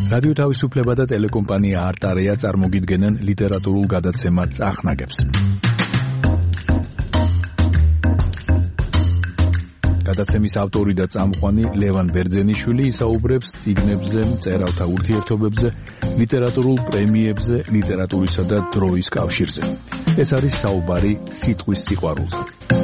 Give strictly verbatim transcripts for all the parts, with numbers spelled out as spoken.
რადიო თავისუფლება და ტელეკომპანია არტარეა წარმოგიდგენენ ლიტერატურულ გადაცემა წახნაგებს. გადაცემის ავტორი და წამყვანი ლევან ბერძენიშვილი ისაუბრებს წიგნებზე, მწერალთა ურთიერთობებზე, ლიტერატურულ პრემიებზე, ლიტერატურისა და დროის კავშირზე. ეს არის საუბარი სიტყვის სიყვარულზე.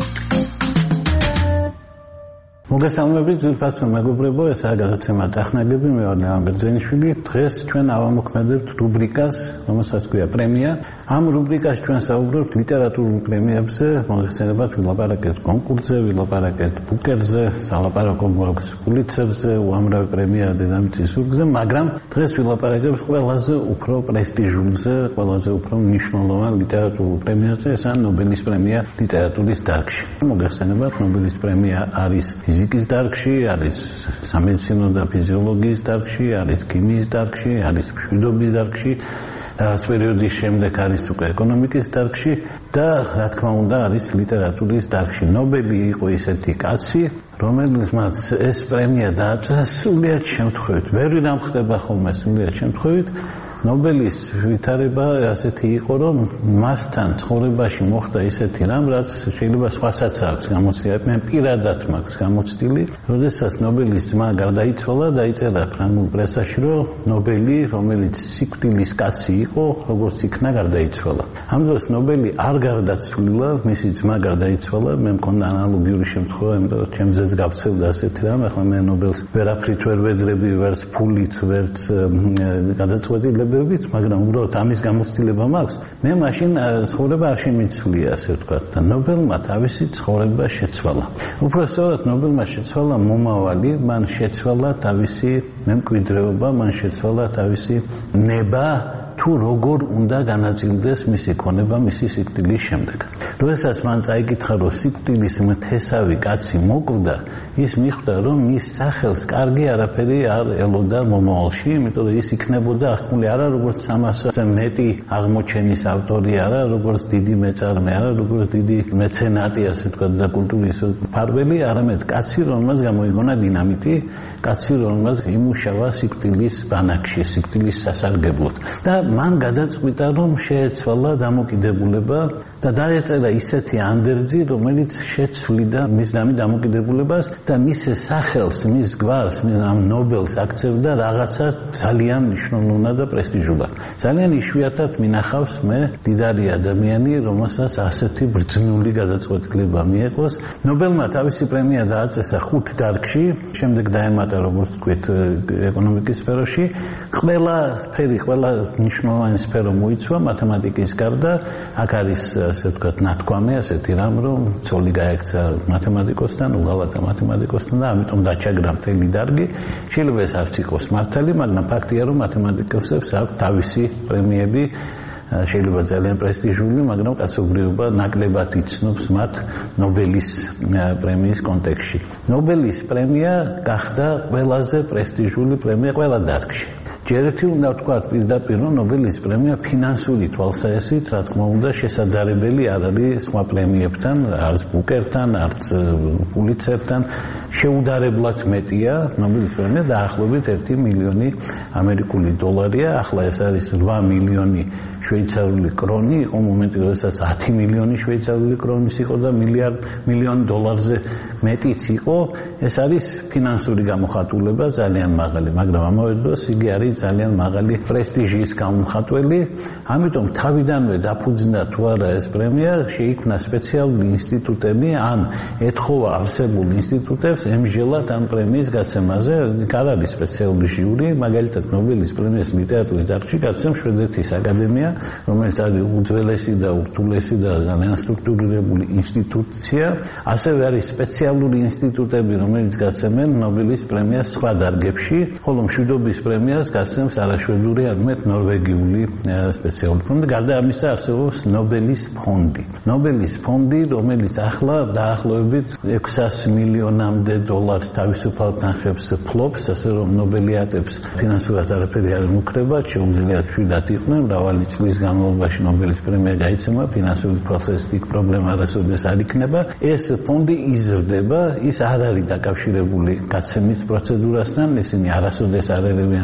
მოგესალმებით, ძვირფასო მეგობრებო, ესაა გადაცემა წახნაგები, მე ვარ ლევან ბერძენიშვილი. დღეს ჩვენ ავამოქმედებთ რუბრიკას, რომელსაც ქვია პრემია. ამ რუბრიკას ჩვენ საუბრობთ ლიტერატურულ პრემიებზე, მოგესალმებით, ვილაპარაკეთ კონკურსზე, ვილაპარაკეთ ბუკერზე, სალაპარაკო გვაქვს პულიცერზე, უამრავი პრემია დედამიწის ზურგზე, მაგრამ დღეს ვილაპარაკებთ ყველაზე უფრო პრესტიჟულზე, ყველაზე უფრო მნიშვნელოვან ლიტერატურულ პრემიაზე, ესაა ნობელის პრემია ლიტერატურის დარგში. მოგესალმებით, ნობელის პრემია არის ფიზიკის დარგში, არის სამედიცინო და ფიზიოლოგიის დარგში, არის ქიმიის დარგში, არის მშვიდობის დარგში, რაღაც პერიოდის შემდეგ არის უკვე ეკონომიკის დარგში და რა თქმა უნდა არის ლიტერატურის დარგში. ნობელი იყო ისეთი კაცი, რომელიც მას ეს პრემია დააწესა სრულიად შემთხვევით. ვერ დამხდება ხოლმე სრულიად შემთხვევით. ნობელის ვითარება ასეთი იყო, რომ მასთან ცხოვრებაში მოხდა ისეთი რამ, რაც შეიძლება სხვასაც აქვს გამოცდილი. მე პირადად მაქვს გამოცდილი, როდესაც ნობელის ძმა გარდაიცვალა, დაიწერა ფრანგულ პრესაში, რომ ნობელი, რომელიც სიკვდილის კაცი იყო, როგორც იქნა გარდაიცვალა. ამ დროს ნობელი არ გარდაცვლილა, მისი ძმა გარდაიცვალა, მე მქონდა ანალოგიური შემთხვევა, იმიტომ რომ ჩემზეც გავცელდა ასეთი რამ, ახლა მე ნობელს ვერაფრით ვერ ვეძრები, ვერც ფულით, ვერც გადაწყვეტილებით, მაგრამ უბრალოდ ამის გამოცდილება მაქვს. მე მაშინ ცხოვრება არ შემიცვლია, ასე ვთქვათ, და ნობელმა თავისი ცხოვრება შეცვალა. უпростоრად ნობელმა შეცვალა მომავალი, მან შეცვალა თავისი მემკვიდრეობა, მან შეცვალა თავისი ნება, თუ როგორ უნდა განაწილდეს მისი ქონება მისი სიკვდილის შემდეგ. როდესაც მან წაიკითხა, რომ სიკვდილის მთესავი კაცი მოკვდა, ის მიხვდა, რომ მის სახელს კარგი არაფერი არ ელოდა მომავალში, იმიტომ რომ ის იქნებოდა აღქმული არა როგორც სამასზე მეტი აღმოჩენის ავტორი, არა როგორც დიდი მეწარმე, არა როგორც დიდი მეცენატი, ასე ვთქვათ, და კულტურის მფარველი, არამედ კაცი, რომელმაც გამოიგონა დინამიტი, კაცი, რომელმაც იმუშავა სიკვდილის ბანაკში, სიკვდილის სასარგებლოდ. და მან გადაწყვიტა, რომ შეეცვალა დამოკიდებულება და დაეწერა ისეთი ანდერძი, რომელიც შეცვლიდა მის დამოკიდებულებას და მის სახელს, მის გვარს, ამ ნობელს აქცევდა რაღაცა ძალიან მნიშვნელოვნად და პრესტიჟულად. ძალიან იშვიათად მინახავს მე დიდარი ადამიანი, რომელსაც ასეთი ბრძნული გადაწყვეტილება მიეყოს. ნობელმა თავისი პრემია დააწესა ხუთ დარგში, შემდეგ დაემატა, როგორც ვთქვით, ეკონომიკის სფეროში. ყველა სფერი, ყველა მნიშვნელოვანი სფერო მოიცვა მათემატიკის გარდა. აქ არის, ასე ვთქვათ, ნათქვამი, ასეთი რამ, რომ ცოლი გაექცა მათემატიკოსთან, უღალატა მათემატიკოსთან და ამიტომ დაჩაგრა მთელი დარგი. შეიძლება ეს არც იყოს მართალი, მაგრამ ფაქტია, რომ მათემატიკოსებს აქვს თავისი პრემიები, შეიძლება ძალიან პრესტიჟული, მაგრამ კაცობრიობა ნაკლებად იცნობს მათ ნობელის პრემიის კონტექსტში. ნობელის პრემია გახდა ყველაზე პრესტიჟული პრემია ყველა დარგში. ჯერ ერთი უნდა ვთქვათ პირდაპირ, რომ ნობელის პრემია ფინანსური თვალსაჩინით, რა თქმა უნდა, შესაძლებელი არ არის სხვა პრემიებთან, არც ბუკერთან, არც პულიცერთან, შეუდარებლად მეტია. ნობელის პრემია დაახლოებით ერთი მილიონი ამერიკული დოლარია, ახლა ეს არის რვა მილიონი შვეიცარიული კრონი, იყო მომენტი, როდესაც ათი მილიონი შვეიცარიული კრონის იყო და მილიარდ მილიონ დოლარზე მეტიც იყო. ეს არის ფინანსური გამოხატულება ძალიან მაღალი, მაგრამ ამავე დროს იგი არის ძალიან მაღალი პრესტიჟის გამომხატველი. ამიტომ თავიდანვე დაფუძნდა თუ არა ეს პრემია, შეიქმნა სპეციალური ინსტიტუტები, ან ეთხოვა არსებულ ინსტიტუტებს ემსჯელათ ამ პრემიის გაცემაზე. არ არის სპეციალური ჟიური, მაგალითად ნობელის პრემიას ლიტერატურის დარგში გაცემს შვედეთის აკადემია, რომელიც არის უძველესი და ურთულესი და ძალიან სტრუქტურირებული ინსტიტუცია. ასევე არის სპეციალური ინსტიტუტები, რომელიც გაცემენ ნობელის პრემიას სხვა დარგებში, ხოლო მშვიდობის პრემიას გაცემს არაშვედური, არამედ ნორვეგიული სპეციალური ფონდი. გარდა ამისა არსებობს ნობელის ფონდი. ნობელის ფონდი, რომელიც ახლა დაახლოებით ექვსასი მილიონამდე დოლარს თავისუფალ თანხებს ფლობს, ასე რომ ნობელიატებს ფინანსურად არაფერი არ ემუქრება, შეუძლიათ შვიდად იყვნენ, მრავალი წლის განმავლობაში ნობელის პრემია გაიცემა, ფინანსური პროცესით იქ პრობლემა არასოდეს არ იქნება. ეს ფონდი იზრდება, ის არ არის დაკავშირებული გაცემის პროცედურასთან, ისინი არასოდეს არ ერევიან გაცემის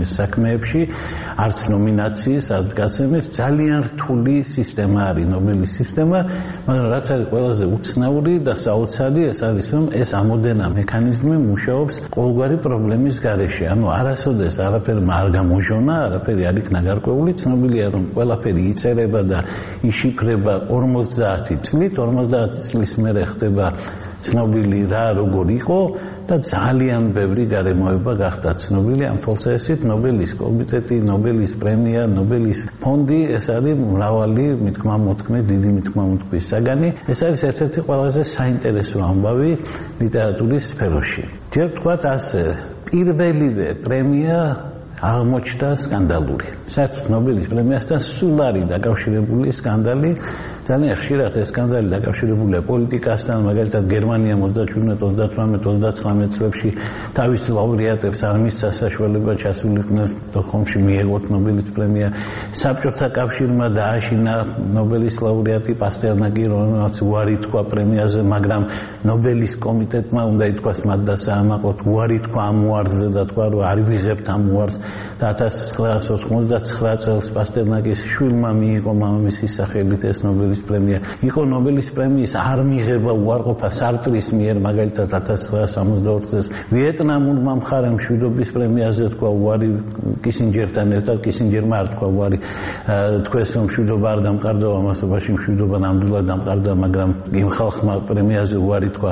გადაცემის საქმეებში, არც ნომინაციის, არც გაცემის ძალიან რთული სისტემა არის ნობელის სისტემა, მაგრამ რაც არის ყველაზე უცნაური და საოცარი, ეს არის რომ ეს ამოდენა მექანიზმი მუშაობს ყოველგვარი პრობლემის გარეშე. ანუ არასოდეს არაფერმა არ გამოჟონა, არაფერი არ იქნა გარკვეული, ცნობილია რომ ყველაფერი იწერება და იშიფრება ორმოცდაათი წლით, ორმოცდაათი წლის მერე ხდება ცნობილი რა როგორ იყო და ძალიან ბევრი გარემოება გახდა ცნობილი. ამ თვალსაზრისით ნობელის კომიტეტი, ნობელის პრემია, ნობელის ფონდი ეს არის მრავალი მithmamotkhme, დიდი მithmamotkhmis საგანი. ეს არის ერთ-ერთი ყველაზე საინტერესო ამბავი ლიტერატურის სფეროში. ჯერ ვთქვათ ასე, პირველივე პრემია აღმოჩნდა სკანდალური. საერთოდ ნობელის პრემიასთან სულ არის დაკავშირებული სკანდალი. ძალიან ხშირად ეს სკანდალი დაკავშირებულია პოლიტიკასთან, მაგალითად გერმანია ოცდაშვიდმეტ, ოცდათვრამეტ, ოცდაცხრამეტ წლებში თავის ლაურეატებს არ მისცა საშუალება ჩასულიყვნენ სტოკჰოლმში მიეღოთ ნობელის პრემია. საბჭოთა კავშირმა დააშინა ნობელის ლაურეატი პასტერნაკი, რომელმაც უარი თქვა პრემიაზე, მაგრამ ნობელის კომიტეტმა უნდა ითქვას მათ და საამაყოდ უარი თქვა ამ უარზე და თქვა რომ არ ვიღებთ ამ უარს. და ათას ცხრაას ოცდაათი წელს პასტერნაკის შვილმა მიიღო მამამისის სახელით ეს ნობელის პრემია. იყო ნობელის პრემიის არ მიღება უარყოფა სარტრის მიერ, მაგალითად ათას ცხრაას სამოცდაოთხ წელს ვიეტნამურმა მხარემ მშვიდობის პრემიაზე თქვა უარი კისინჯერთან ერთად, კისინჯერმა არ თქვა უარი, თქვეს რომ მშვიდობა არ დამყარდა, ამასობაში მშვიდობა ნამდვილად დამყარდა, მაგრამ იმ ხალხმა პრემიაზე უარი თქვა.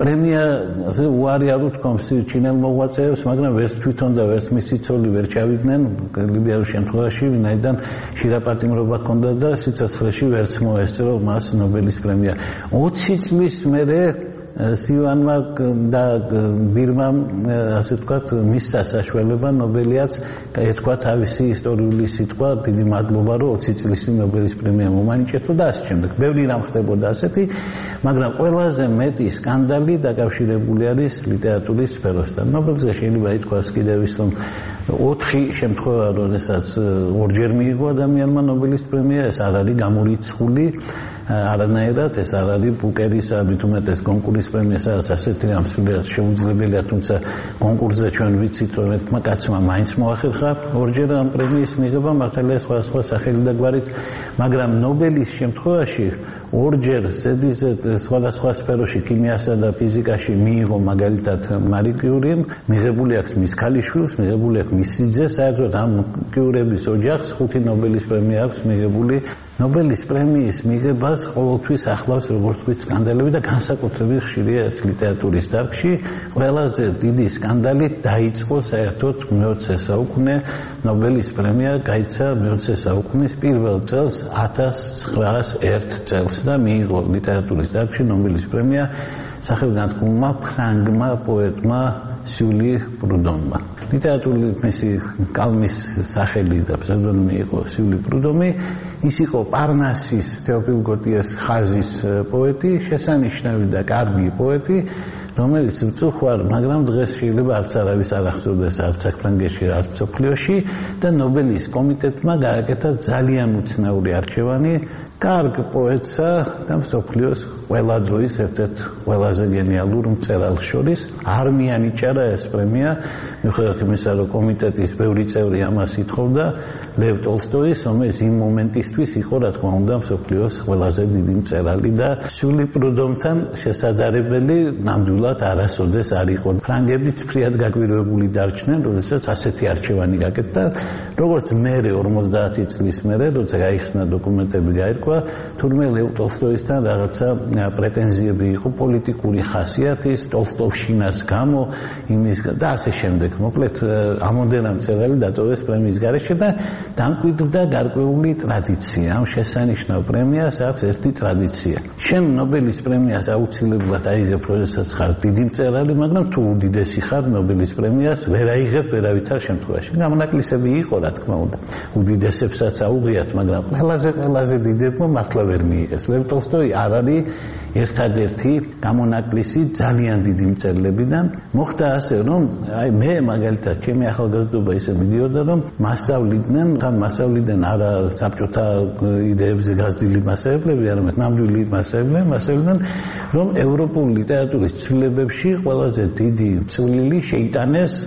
პრემიაზე უარი არ უთქვამს ჩინელ მოღვაწეებს, მაგრამ ვერც თვითონ და ვერც მისი ცოლი ვერ ჩავიდნენ ლიბიურ შემთხვევაში, ვინაიდან შირაპატიმრობა ჰქონდა და სიცოცხლეში ვერც მოესწრო მას ნობელის პრემია. ოცი წლის მერე სივანმა და ბირმამ, ასე ვთქვათ, მისცა საშუალება ნობელიაც ეთქვა თავისი ისტორიული სიტყვა, დიდი მადლობა რომ ოცი წლის ნობელის პრემია მომანიჭეთო და ასე შემდეგ. ბევრი რამ ხდებოდა ასეთი, მაგრამ ყველაზე მეტი სკანდალი დაკავშირებული არის ლიტერატურის სფეროსთან. ნობელზე შეიძლება ითქვას კიდევ ის რომ ოთხი შემთხვევა, როდესაც ორჯერ მიიღო ადამიანმა ნობელის პრემია, ეს არ არის გამორიცხული არანაირად, ეს არ არის ბუკერის მით უმეტეს კონკურსის პრემია, სადაც ასეთი რამ სულიად შეუძლებელია, თუმცა კონკურსზე ჩვენ ვიცით რომ ერთმა კაცმა მაინც მოახერხა ორჯერ ამ პრემიის მიღება, მართალია სხვადასხვა სახელი და გვარით, მაგრამ ნობელის შემთხვევაში ორჯერ ზედიზედ სხვადასხვა სფეროში, ქიმიასა და ფიზიკაში მიიღო მაგალითად მარი კიურიმ, მიღებული აქვს მის ქალიშვილს, მიღებული აქვს მის სიძეს, საერთოდ ამ კიურების ოჯახს ხუთი ნობელის პრემია აქვს მიღებული. ნობელის პრემიის მიღებას ყოველთვის ახლავს როგორც ვთქვით სკანდალები და განსაკუთრებით ხშირია ეს ლიტერატურის დარგში. ყველაზე დიდი სკანდალი დაიწყო საერთოდ მეოცე საუკუნე. ნობელის პრემია გაიცა მეოცე საუკუნის პირველ წელს ათას ცხრაას ერთ წელს და მიიღო ლიტერატურის დარგში ნობელის პრემია სახელგანთქმულმა ფრანგმა პოეტმა სიული პრუდომმა. ლიტერატურული მისი კალმის სახელი და ფსევდონიმი იყო სიული პრუდომი. ის იყო პარნასის თეოფილ გოტიეს ხაზის პოეტი, შესანიშნავი და კარგი პოეტი, რომელიც მწუხვარ, მაგრამ დღეს შეიძლება არც არავის არ ახსოვდეს არც საფრანგეთში, არც მსოფლიოში და ნობელის კომიტეტმა გააკეთა ძალიან უცნაური არჩევანი კარგ პოეტსა და მსოფლიოს ყველა დროის ერთ-ერთ ყველაზე გენიალურ მწერალს შორის. არ მიანიჭარა ეს პრემია, მიუხედავად იმისა, რომ კომიტეტის ბევრი წევრი ამას ითხოვდა, ლევ ტოლსტოის, რომელიც იმ მომენტისთვის იყო, რა თქმა უნდა, მსოფლიოს ყველაზე დიდი მწერალი და სული პრუდომთან შესაძლებელი ნამდვილად არასოდეს არ იყო. ფრანგები ცფრიად გაგვირვებული დარჩნენ, როდესაც ასეთი არჩევანი გაკეთდა, როგორც მერე ორმოცდაათი წლის მერე, როცა გაიხსნა დოკუმენტები გაერკვა, თურმე ლევ ტოლსტოისთან რაღაცა პრეტენზიები იყო პოლიტიკური ხასიათის, ტოლსტოვშინას გამო, იმის და ასე შემდეგ. მოკლედ, ამოდენა მწერალი დატოვეს პრემიის გარეშე და დამკვიდრდა გარკვეული ტრადიცია. ამ შესანიშნავ პრემიას აქვს ერთი ტრადიცია. შენ ნობელის პრემიას აუცილებლად აიღებ, როდესაც ხარ დიდი მწერალი, მაგრამ თუ უდიდესი ხარ, ნობელის პრემიას ვერ აიღებ ვერავითარ შემთხვევაში. გამონაკლისები იყო, რა თქმა უნდა. უდიდესებსაც აუღიათ, მაგრამ ყველაზე ყველაზე დიდებმა მართლა ვერ მიიღეს. ლევ ტოლსტოი არ არის ერთადერთი გამონაკლისი ძალიან დიდი მწერლებიდან. მოხდა ასე, რომ აი მე მაგალითად ჩემი ახალგაზრდობა ისე მიდიოდა, რომ მასწავლიდნენ, თან მასწავლიდნენ არა საბჭოთა იდეებზე გაზრდილი მასწავლებლები, არამედ ნამდვილი მასწავლებლები, მასწავლიდნენ, რომ ევროპული ლიტერატურის ცვლილებებში ყველაზე დიდი წვლილი შეიტანეს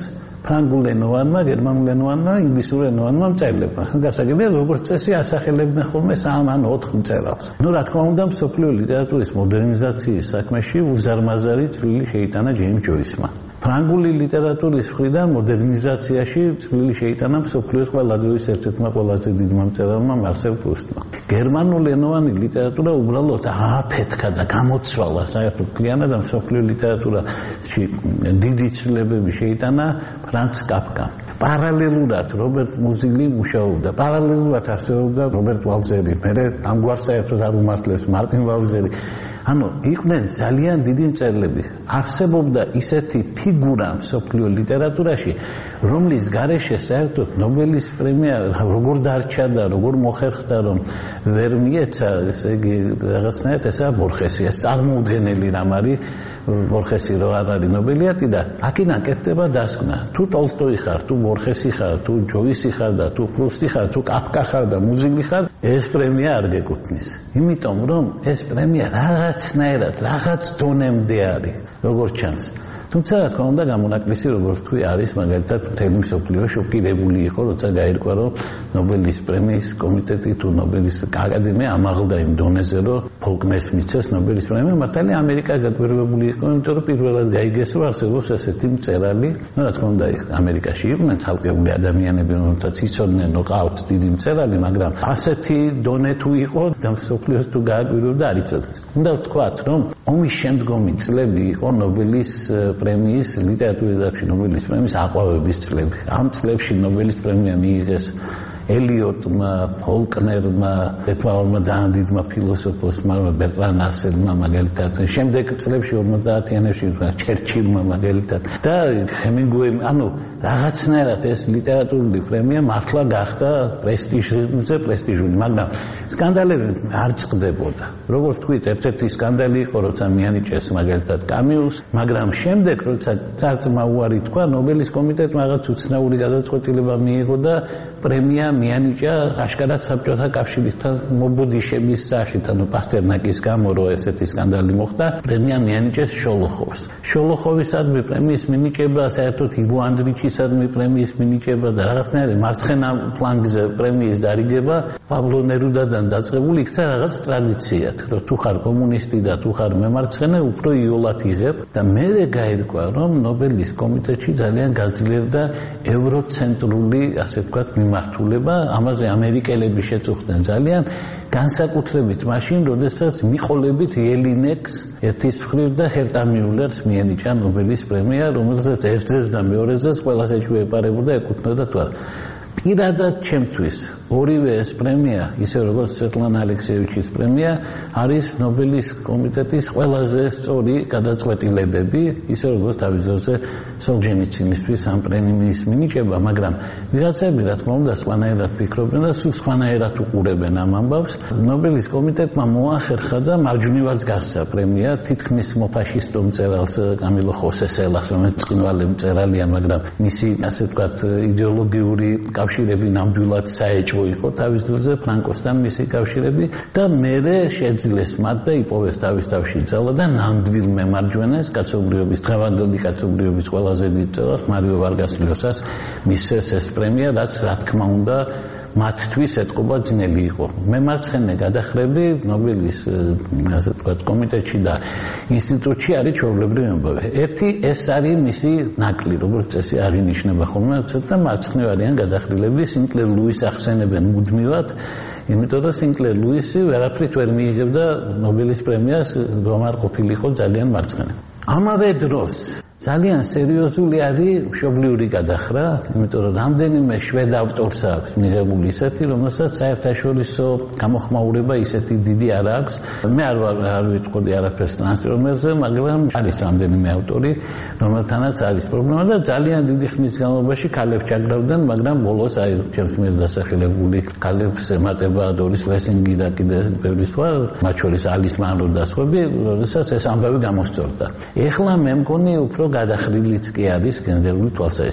ფრანგულენოვანმა, გერმანულენოვანმა, ინგლისურენოვანმა მწერლებმა. გასაგებია, როგორც წესი, ასახელებდნენ ხოლმე სამ ან ოთხ მწერალს. ნუ რა თქმა უნდა, მსოფლიო ლიტერატურის მოდერნიზაციის საქმეში უზარმაზარი წვლილი შეიტანა ჯეიმს ჯოისმა. ფრანგული ლიტერატურის მხრიდან მოდერნიზაციაში წვლილი შეიტანა მსოფლიოს ყველა დროის ერთ-ერთმა ყველაზე დიდმა მწერალმა მარსელ პრუსტმა. გერმანულენოვანი ლიტერატურა უბრალოდ ააფეთქა და გამოცვალა საერთოდ მთლიანად და მსოფლიო ლიტერატურაში დიდი ცვლილებები შეიტანა ფრანც კაფკამ. პარალელურად რობერტ მუზილი მუშაობდა, პარალელურად არსებობდა რობერტ ვალზერი, მერე ამგვარ საერთოდ არ უმართლებს მარტინ ვალზერი. ანუ იყვნენ ძალიან დიდი მწერლები. არსებობდა ისეთი ფიგურა მსოფლიო ლიტერატურაში, რომლის გარეშე საერთოდ ნობელის პრემია როგორ დარჩა და როგორ მოხერხდა, რომ ვერ მიეცა, ესე იგი რაღაცნაირად ესაა ბორხესი, ეს წარმოუდგენელი რამ არის ბორხესი რო არ არის ნობელიატი და აქედან კეთდება დასკვნა. თუ ტოლსტოი ხარ, თუ ბორხესი ხარ, თუ ჯოისი ხარ და თუ პრუსტი ხარ, თუ კაფკა ხარ და მუზილი ხარ, ეს პრემია არ გეკუთვნის. იმიტომ რომ ეს პრემია რაღაცნაირად რაღაც დონემდე არის, როგორც ჩანს. თუმცა რა თქმა უნდა გამონაკლისი როგორც თქვი არის მაგალითად მთელი მსოფლიო შოკირებული იყო როცა გაირკვა რომ ნობელის პრემიის კომიტეტი თუ ნობელის აკადემია ამაღლდა იმ დონეზე რომ ფოლკნერს მიცეს ნობელის პრემია მართალია ამერიკა გაგვირგვებული იყო იმიტომ რომ პირველად გაიგეს რომ არსებობს ესეთი მწერალი ну რა თქმა უნდა ამერიკაში იყვნენ ცალკეული ადამიანები რომელთაც იცოდნენ რომ ყავთ დიდი მწერალი მაგრამ ასეთი დონე თუ იყო და მსოფლიოს თუ გააკვირვებდა არ იცოდნენ უნდა ვთქვათ რომ ომის შემდგომი წლები იყო ნობელის პრემიის ლიტერატურის დარგში ნობელის პრემიის აყვავების წლები. ამ წლებში ნობელის პრემია მიიღეს ელიოტმა, ფოლკნერმა, ერთმანეთმა ძალიან დიდმა ფილოსოფოსმა, ბერტრან რასელმა მაგალითად. შემდეგ წლებში ორმოცდაათიანებში ჩერჩილმა მაგალითად და ჰემინგუეიმ, ანუ რაღაცნაირად ეს ლიტერატურული პრემია მართლა გახდა პრესტიჟზე პრესტიჟული, მაგრამ სკანდალები არ წყდებოდა. როგორც თქვით, ერთ-ერთი სკანდალი იყო, როცა მიანიჭეს მაგალითად კამიუს, მაგრამ შემდეგ, როცა წარწმა უარი თქვა, ნობელის კომიტეტმა რაღაც უცნაური გადაწყვეტილება მიიღო და პრემია მიანიჭა აშკარად საბჭოთა კავშირთან მობუდიშების სახით, ანუ პასტერნაკის გამო რო ესეთი სკანდალი მოხდა, პრემია მიანიჭეს შოლოხოვს. შოლოხოვისადმი პრემიის მინიჭება, საერთოდ ივო ანდრიჩისადმი პრემიის მინიჭება და რაღაცნაირი მარცხენა ფლანგზე პრემიის დარიგება პაბლო ნერუდადან დაწყებული იქცა რაღაც ტრადიციად, რომ თუ ხარ კომუნისტი და თუ ხარ მემარცხენე, უფრო იოლად იღებ და მერე გაირკვა, რომ ნობელის კომიტეტში ძალიან გაძლიერდა ევროცენტრული, ასე ვთქვათ, მიმართულება, ამაზე ამერიკელები შეწუხდნენ ძალიან, განსაკუთრებით მაშინ, როდესაც მიყოლებით ელინეკს ერთის მხრივ და ჰერტა მიულერს მიენიჭა ნობელის პრემია, რომელსაც ერთზეც და მეორეზეც ყველაზე შეეპარებოდა ეკუთვნოდა თუ არა. პირადად ჩემთვის ორივე ეს პრემია, ისე როგორც სვეტლანა ალექსიევიჩის პრემია, არის ნობელის კომიტეტის ყველაზე სწორი გადაწყვეტილებები, ისე როგორც თავის დროზე სოლჟენიცინისთვის ამ პრემიის მინიჭება, მაგრამ ვიღაცები რა თქმა უნდა სხვანაირად ფიქრობენ და სულ სხვანაირად უყურებენ ამ ამბავს. ნობელის კომიტეტმა მოახერხა და მარჯვნივაც გასცა პრემია თითქმის მოფაშისტო მწერალს კამილო ხოსე სელას, რომელიც წყინვალე მწერალია, მაგრამ მისი ასე ვთქვათ იდეოლოგიური კავშირები ნამდვილად საეჭვო იყო თავის დროზე ფრანკოსთან მისი კავშირები და მერე შეძლეს მათ და იპოვეს თავის თავში ძალა და ნამდვილ მემარჯვენეს კაცობრიობის დღევანდელი კაცობრიობის ყველაზე დიდ მწერალს მარიო ვარგას ლიოსას მისცეს ეს პრემია, რაც რა თქმა უნდა მათთვის ეთყობა ძნელი იყო. მემარცხენე გადახრები ნობელის ასე ვთქვათ კომიტეტში და ინსტიტუტში არის ჩვეულებრივი ამბავი. ერთი ეს არის მისი ნაკლი, როგორც წესი აღინიშნება ხოლმე, ცოტა მარცხნივ არიან გადახრილები, სინკლერ ლუის ახსენებენ მუდმივად, იმიტომ რომ სინკლერ ლუისი ვერაფრით ვერ მიიღებდა ნობელის პრემიას, რომ არ ყოფილიყო ძალიან მარცხენა. ამავე დროს ძალიან სერიოზული არის მშობლიური გადახრა, იმიტომ რომ რამდენიმე შვედ ავტორს აქვს მიღებული ისეთი, რომელსაც საერთაშორისო გამოხმაურება ისეთი დიდი არ აქვს. მე არ არ ვიტყოდი არაფერს ტრანსფორმერზე, მაგრამ არის რამდენიმე ავტორი, რომელთანაც არის პრობლემა და ძალიან დიდი ხნის განმავლობაში ქალებს ჩაგრავდნენ, მაგრამ ბოლოს აი ჩემს მიერ დასახელებული ქალებს ემატება დორის ლესინგი და კიდე ბევრი სხვა, მათ შორის ალის მანრო და სხვები, როდესაც ეს ამბავი გამოსწორდა. ეხლა მე მგონი უფრო გადახრილიც კი არის გენერალური თვალსაზრისით.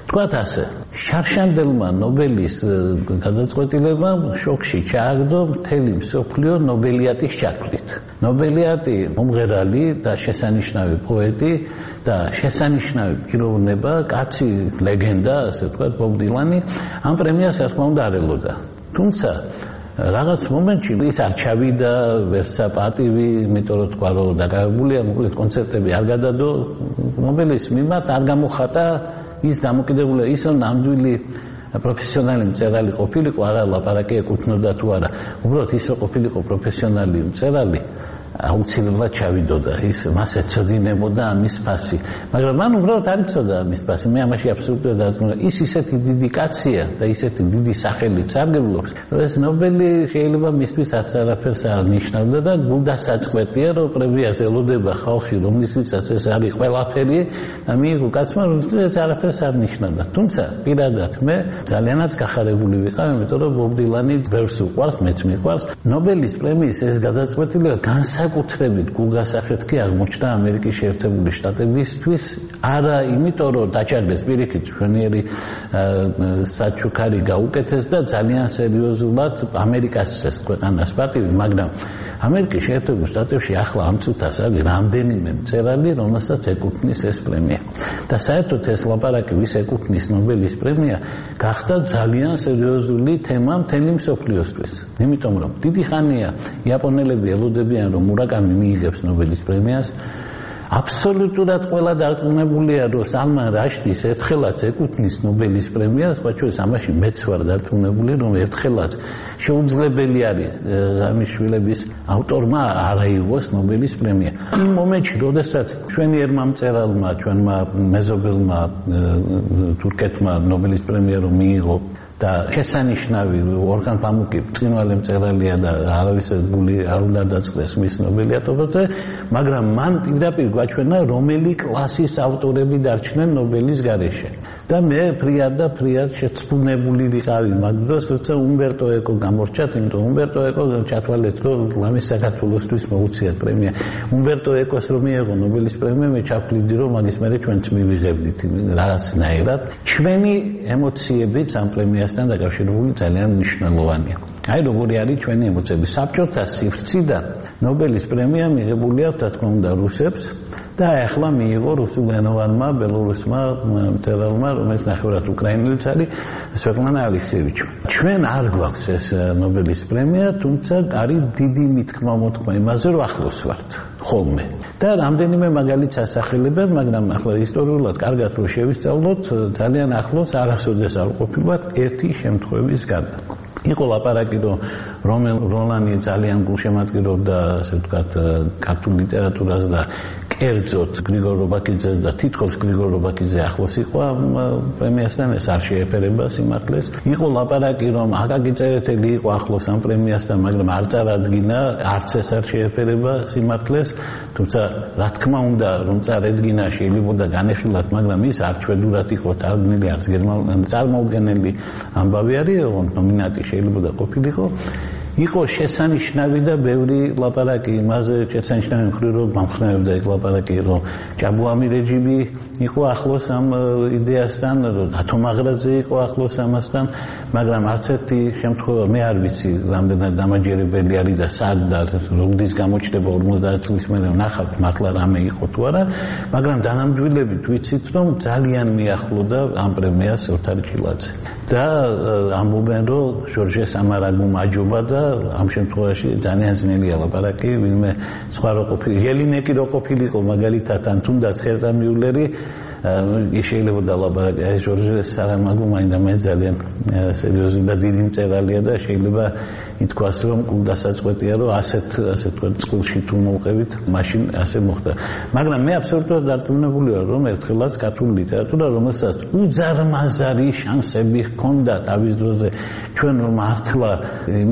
თქვათ ასე, შარშანდელმა ნობელის გადაწყვეტილებამ შოქში ჩააგდო მთელი მსოფლიო ნობელიატის ჩაქმნით. ნობელიატი მომღერალი და შესანიშნავი პოეტი და შესანიშნავი პიროვნება, კაცი ლეგენდა, ასე ვთქვათ, ბობ დილანი ამ პრემიას რა თქმა უნდა არ ელოდა. თუმცა რაღაც მომენტში ის არ ჩავიდა, ვერცა პატივი, იმიტომ რომ თქვა რომ დაკავებულია, მოკლედ კონცერტები არ გადადო, ნობელის მიმართ არ გამოხატა ის დამოკიდებული, ის რომ ნამდვილი პროფესიონალი მწერალი ყოფილიყო, არა ლაპარაკი ეკუთვნოდა თუ არა. უბრალოდ ის რომ ყოფილიყო პროფესიონალი მწერალი, აუცილებლად ჩავიდოდა ის, მას ეცოდინებოდა ამის ფასი. მაგრამ მან უბრალოდ არ იცოდა ამის ფასი. მე ამაში აბსოლუტურად არ ვწმუნდა. ის ისეთი დიდი კაცია და ისეთი დიდი სახელით სარგებლობს, რომ ეს ნობელი შეიძლება მისთვის არც არაფერს არ ნიშნავდა და გულდასაწყვეტია, რომ პრემიას ელოდება ხალხი, რომლისთვისაც ეს არის ყველაფერი და მიიღო კაცმა, რომლისთვისაც არაფერს არ ნიშნავდა. თუმცა პირადად მე ძალიანაც გახარებული ვიყავ, იმიტომ რომ ბობ დილანი ბევრს უყვარს, მეც მიყვარს. ნობელის პრემიის ეს გადაწყვეტილება განსაკუთრებით გულგასახეთ კი აღმოჩნდა ამერიკის შეერთებული შტატებისთვის, არა იმიტომ რომ დაჭარბეს პირიქით ჩვენიერი საჩუქარი გაუკეთეს და ძალიან სერიოზულად ამერიკას ეს ქვეყანას პატივი, მაგრამ ამერიკის შეერთებულ შტატებში ახლა ამ წუთას არის რამდენიმე მწერალი, რომელსაც ეკუთვნის ეს პრემია. და საერთოდ ეს ლაპარაკი ვის ეკუთვნის ნობელის პრემია გახდა ძალიან სერიოზული თემა მთელი მსოფლიოსთვის. იმიტომ რომ დიდი ხანია იაპონელები ელოდებიან რომ მურაკამი მიიღებს ნობელის პრემიას. აბსოლუტურად ყველა დარწმუნებულია რომ სალმან რაშდის ერთხელაც ეკუთვნის ნობელის პრემიას, სხვა შორის ამაში მეც ვარ დარწმუნებული რომ ერთხელაც შეუძლებელი არის ამის შვილების ავტორმა არ აიღოს ნობელის პრემია. იმ მომენტში, როდესაც ჩვენი ერმა მწერალმა, ჩვენმა მეზობელმა თურქეთმა ნობელის პრემია რომ მიიღო და შესანიშნავი ორგან პამუკი ბრწყინვალე მწერალია და არავისებული არ უნდა დაწყდეს მის ნობელიატობაზე, მაგრამ მან პირდაპირ გვაჩვენა რომელი კლასის ავტორები დარჩნენ ნობელის გარეშე. და მე ფრიად და ფრიად შეცდომებული ვიყავი მაგ დროს, როცა უმბერტო ეკო გამორჩათ, იმიტომ უმბერტო ეკო ჩათვალეთ, რომ ლამის საქართველოსთვის მოუციათ პრემია. უმბერტო ეკოს რომ მიიღო ნობელის პრემია, მე ჩავკვლიდი რომ მაგის მერე ჩვენც მივიღებდით რაღაცნაირად. ჩვენი ემოციებიც ამ პრემიასთან დაკავშირებული ძალიან მნიშვნელოვანია. აი როგორი არის ჩვენი ემოციები. საბჭოთა სივრციდან ნობელის პრემია მიღებული აქვს, რა თქმა უნდა, რუსებს და ახლა მიიღო რუსულენოვანმა ბელორუსმა მწერალმა, რომელიც ნახევრად უკრაინელიც არის, სვეტლანა ალექსიევიჩმა. ჩვენ არ გვაქვს ეს ნობელის პრემია, თუმცა არის დიდი მithkma მოთქმა იმაზე, რომ ახლოს ვართ ხოლმე. და რამდენიმე მაგალითს ასახელებენ, მაგრამ ახლა ისტორიულად კარგად რომ შევისწავლოთ, ძალიან ახლოს არასოდეს არ ყოფილვართ ერთი შემთხვევის გარდა. იყო ლაპარაკი რომ რომელ როლანი ძალიან გულშემატკივრობდა, ასე ვთქვათ, ქართულ ლიტერატურას და კერძოდ გრიგორ რობაქიძეს და თითქოს გრიგორ რობაქიძე ახლოს იყო ამ პრემიასთან, ეს არ შეეფერება სიმართლეს. იყო ლაპარაკი რომ აკაკი წერეთელი იყო ახლოს ამ პრემიასთან, მაგრამ არ წარადგინა, არც ეს არ შეეფერება სიმართლეს. თუმცა რა თქმა უნდა რომ წარედგინა შეიძლება განეხილათ, მაგრამ ის არ ჩვედურად იყო წარდგენილი, არც გერმანულად წარმოუდგენელი ამბავი არის, რომ ნომინანტი შეიძლება ყოფილიყო. იყო შესანიშნავი და ბევრი ლაპარაკი იმაზე, შესანიშნავი მხრივ რომ მომხნევდა ეგ ლაპარაკი, რომ ჭაბუამი რეჯიმი იყო ახლოს ამ იდეასთან, რომ ათომაღრაძე იყო ახლოს ამასთან, მაგრამ არც ერთი შემთხვევა მე არ ვიცი რამდენად დამაჯერებელი არის და სად და როდის გამოჩნდება ორმოცდაათ წლის მერე ნახავთ მართლა რამე იყო თუ არა, მაგრამ დანამდვილებით ვიცით რომ ძალიან მიახლოდა ამ პრემიას ოთარ ჩილაძე. და ამბობენ რომ ჟორჟე სამარაგუმ აჯობა და ამ შემთხვევაში ძალიან ძნელია ლაპარაკი, ვინმე სხვა რო ყოფილი, ელინეკი რო ყოფილიყო მაგალითად, ან თუნდაც ხერტა მიულერი, ის შეიძლება დალაპარაკი, აი ჟორჟე სამარაგუმ აინდა მე ძალიან სერიოზული და დიდი მწერალია და შეიძლება ითქვას რომ გულდასაწყვეტია რომ ასეთ ასე თქვა წყულში თუ მოვყევით, მაშინ ასე მოხდა. მაგრამ მე აბსოლუტურად დარწმუნებული ვარ რომ ერთხელაც ქართული ლიტერატურა, რომელსაც უძარმაზარი შანსები ჰქონდა თავის დროზე, ჩვენ მართლა იმის შანსი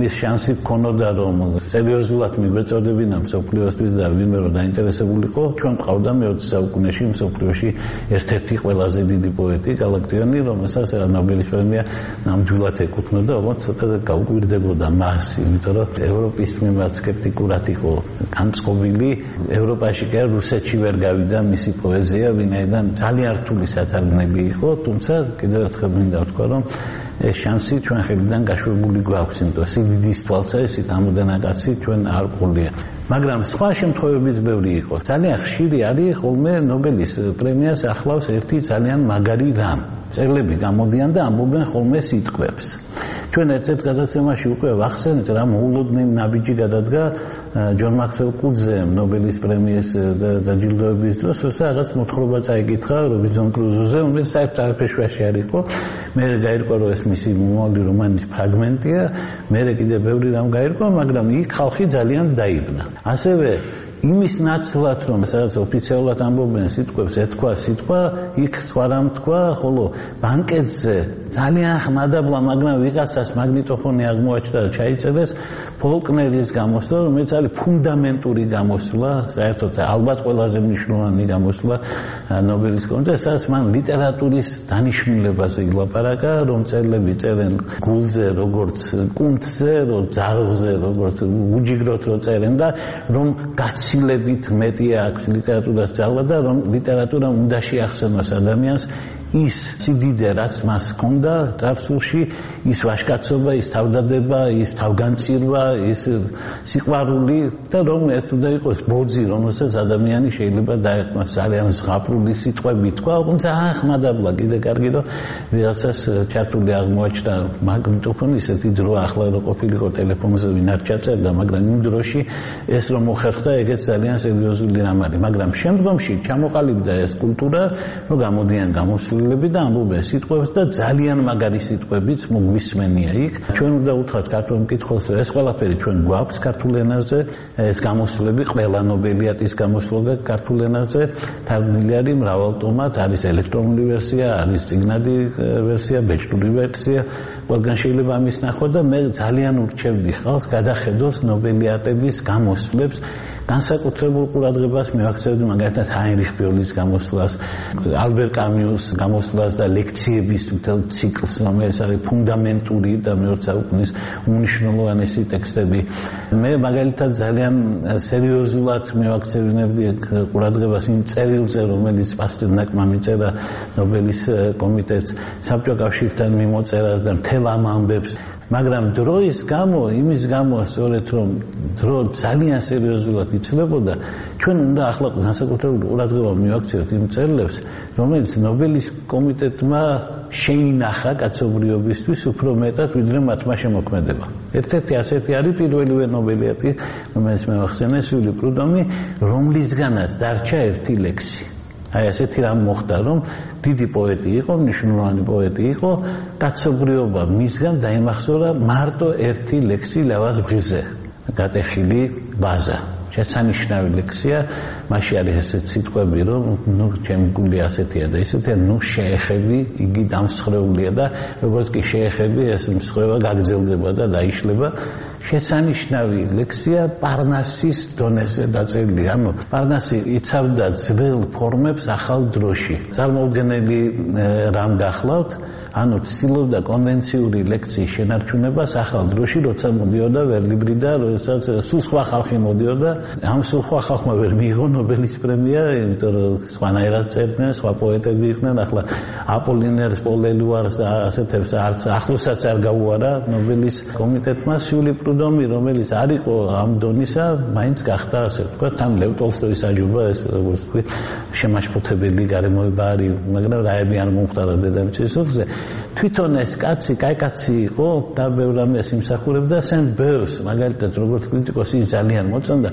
შანსი გქონოდა რომ სერიოზულად მიგვეწოდებინა მსოფლიოსთვის და ვინმე რომ დაინტერესებულიყო, ჩვენ ყავდა მეოცე საუკუნეში მსოფლიოში ერთ-ერთი ყველაზე დიდი პოეტი გალაქტიონი, რომელსაც ნობელის პრემია ნამდვილად ეკუთვნოდა, ოღონდ ცოტა გაუკვირდებოდა მას, იმიტომ რომ ევროპის მიმართ სკეპტიკურად იყო განწყობილი. ევროპაში კი რუსეთში ვერ გავიდა მისი პოეზია, ვინაიდან ძალიან რთული სათარგმნელი იყო, თუმცა კიდევ ერთხელ მინდა ვთქვა, რომ ეს შანსი ჩვენ ხელიდან გაშვებული გვაქვს, იმიტომ რომ სიდიდის თვალსაზრისით ამოდანა კაცი ჩვენ არ ყოლია. მაგრამ სხვა შემთხვევებიც ბევრი იყო. ძალიან ხშირი არის ხოლმე ნობელის პრემიას ახლავს ერთი ძალიან მაგარი რამ. წერლები გამოდიან და ამბობენ ხოლმე სიტყვებს. ჩვენ ერთ-ერთ გადაცემაში უკვე ვახსენეთ, რა მოულოდნელი ნაბიჯი გადადგა ჯონ მაქსველ კუძემ ნობელის პრემიის დაჯილდოების დროს, როცა რაღაც მოთხრობა წაიკითხა რობინზონ კრუზოზე, რომელიც საერთოდ არაფერში არ იყო. მე გაირკვა, რომ ეს მისი მომავალი რომანის ფრაგმენტია, მე კიდე ბევრი რამ გაირკვა, მაგრამ იქ ხალხი ძალიან დაიბნა. ასევე იმის ნაცვლად, რომ სადაც ოფიციალურად ამბობენ სიტყვებს, ეთქვა სიტყვა, იქ სხვა რამ თქვა, ხოლო ბანკეტზე ძალიან ხმადაბლა, მაგრამ ვიღაცას მაგნიტოფონი აღმოაჩნდა და ჩაიწერეს ფოლკნერის გამოსვლა, რომელიც არის ფუნდამენტური გამოსვლა, საერთოდ ალბათ ყველაზე მნიშვნელოვანი გამოსვლა ნობელის კონკურსზე, სადაც მან ლიტერატურის დანიშნულებაზე ილაპარაკა, რომ წერლები წერენ გულზე, როგორც კუნთზე, რომ ძაღლზე, როგორც უჯიგროთ რო წერენ და რომ გაცილებით მეტია აქვს ლიტერატურას ძალა და რომ ლიტერატურა უნდა შეახსენოს ადამიანს ის სიდიდე, რაც მას ჰქონდა წარსულში, ის ვაჟკაცობა, ის თავდადება, ის თავგანწირვა, ის სიყვარული და რომ ეს უნდა იყოს ბოძი, რომელსაც ადამიანი შეიძლება დაეყნოს. ძალიან ზღაპრული სიტყვები თქვა, ოღონდ ძალიან ხმადაბლა, კიდე კარგი რომ ვიღაცას ჩართული აღმოაჩნდა მაგნიტოფონი, ისეთი დრო ახლა რო ყოფილიყო ტელეფონზე ვინ არ ჩაწერდა, მაგრამ იმ დროში ეს რომ მოხერხდა, ეგეც ძალიან სერიოზული რამ არის. მაგრამ შემდგომში ჩამოყალიბდა ეს კულტურა, რომ გამოდიან გამოსვლები და ამბობენ სიტყვებს და ძალიან მაგარი სიტყვებიც მოგვისმენია იქ. ჩვენ უნდა უთხრათ ქართულ მკითხველს, რომ ეს ყველაფერი ჩვენ გვაქვს ქართულ ენაზე, ეს გამოსვლები ყველა ნობელიატის გამოსვლა ქართულ ენაზე თარგმნილი არის მრავალტომად, არის ელექტრონული ვერსია, არის წიგნადი ვერსია, ბეჭდური ვერსია. ყველგან შეიძლება ამის ნახვა და მე ძალიან ურჩევდი ხალხს გადახედოს ნობელიატების გამოსვლებს, განსაკუთრებულ ყურადღებას მივაქცევდი მაგალითად ჰაინრიხ ბიოლის გამოსვლას, ალბერ კამიუს გამოსვლას და ლექციების მთელ ციკლს, რომელიც არის ფუნდამენტური და მეოცე საუკუნის უმნიშვნელოვანესი ტექსტები. მე მაგალითად ძალიან სერიოზულად მივაქცევინებდი ყურადღებას იმ წერილზე, რომელიც პასტერნაკმა მიწერა ნობელის კომიტეტს საბჭოთა კავშირთან მიმოწერას და მთელ ამ ამბებს. მაგრამ დროის გამო, იმის გამო, სწორედ რომ დრო ძალიან სერიოზულად იცვლებოდა, ჩვენ უნდა ახლა განსაკუთრებული ყურადღება მივაქციოთ იმ წერილებს, რომელიც ნობელის კომიტეტმა შეინახა კაცობრიობისთვის უფრო მეტად, ვიდრე მათმა შემოქმედება. ერთ-ერთი ასეთი არის პირველივე ნობელიატი, რომელიც მე ვახსენე, სიული პრუდომი, რომლისგანაც დარჩა ერთი ლექსი. აი ასეთი რამ მოხდა, რომ დიდი პოეტი იყო, მნიშვნელოვანი პოეტი იყო, კაცობრიობა მისგან დაიმახსოვრა მარტო ერთი ლექსი ლევას ბღირზე, გატეხილი ბაზა. შესანიშნავი ლექსია, მაშინ არის ესეთ სიტყვები, რომ ნუ ჩემი გული ასეთია და ისეთია, ნუ შეეხები, იგი დამსხრეულია და როგორც კი შეეხები, ეს მსხრევა გაგრძელდება და დაიშლება. შესანიშნავი ლექსია პარნასის დონეზე დაწერილი. ანუ პარნასი იცავდა ძველ ფორმებს ახალ დროში. წარმოუდგენელი რამ გახლავთ, ანუ ცდილობდა კონვენციური ლექციის შენარჩუნებას ახალ დროში, როცა მოდიოდა ვერლიბრიდა, როდესაც სულ სხვა ხალხი მოდიოდა, ამ სულ სხვა ხალხმა ვერ მიიღო ნობელის პრემია, იმიტომ რომ სხვანაირად წერდნენ, სხვა პოეტები იყვნენ, ახლა აპოლინერს, პოლ ელუარს და ასეთებს არც ახლოსაც არ გაუარა ნობელის კომიტეტმა. სიული პრუდომი, რომელიც არ იყო ამ დონისა, მაინც გახდა, ასე ვთქვათ, თან ლევ ტოლსტოის აჯობა, ეს როგორც ვთქვი, შემაშფოთებელი გარემოება არის, მაგრამ რაები არ მომხდარა დედამიწის ზურგზე. თვითონ ეს კაცი, კაი კაცი იყო და ბევრ რამეს იმსახურებდა, სენ ბევრს, მაგალითად როგორც კრიტიკოსი ძალიან მოწონდა.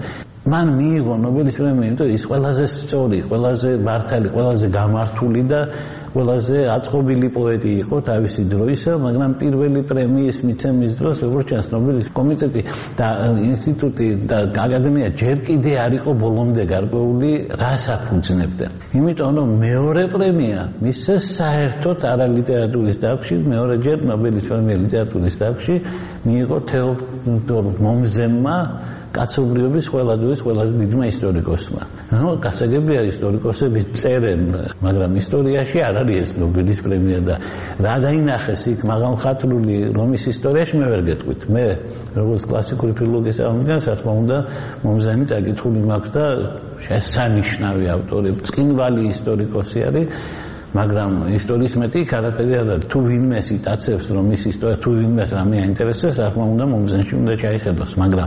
მან მიიღო ნობელის პრემია, იმიტომ ის ყველაზე სწორი, ყველაზე მართალი, ყველაზე გამართული და ყველაზე აწყობილი პოეტი იყო თავისი დროისა, მაგრამ პირველი პრემიის მიცემის დროს, როგორც ჩანს, ნობელის კომიტეტი და ინსტიტუტი და აკადემია ჯერ კიდე არ იყო ბოლომდე გარკვეული, რას აფუძნებდა. იმიტომ რომ მეორე პრემია მისცეს საერთოდ არა ლიტერატურის დარგში, მეორეჯერ ნობელის პრემია ლიტერატურის დარგში მიიღო თეოდორ მომზენმა, კაცობრიობის ყველა დროის ყველაზე დიდმა ისტორიკოსმა. ნუ გასაგებია ისტორიკოსები წერენ, მაგრამ ისტორიაში არ არის ეს ნობელის პრემია და რა დაინახეს იქ მაღალმხატვრული რომის ისტორიაში მე ვერ გეტყვით. მე როგორც კლასიკური ფილოლოგიის წარმომადგენელს, რა თქმა უნდა, მომზენი წაკითხული მაქვს და შესანიშნავი ავტორი, წკინვალი ისტორიკოსი არის. მაგრამ ისტორიის მეტი არაფერი არ არის. თუ ვინმეს იტაცებს რომ ის ისტორია, თუ ვინმეს რამე აინტერესებს, რა თქმა უნდა მომზენში უნდა ჩაიხედოს, მაგრამ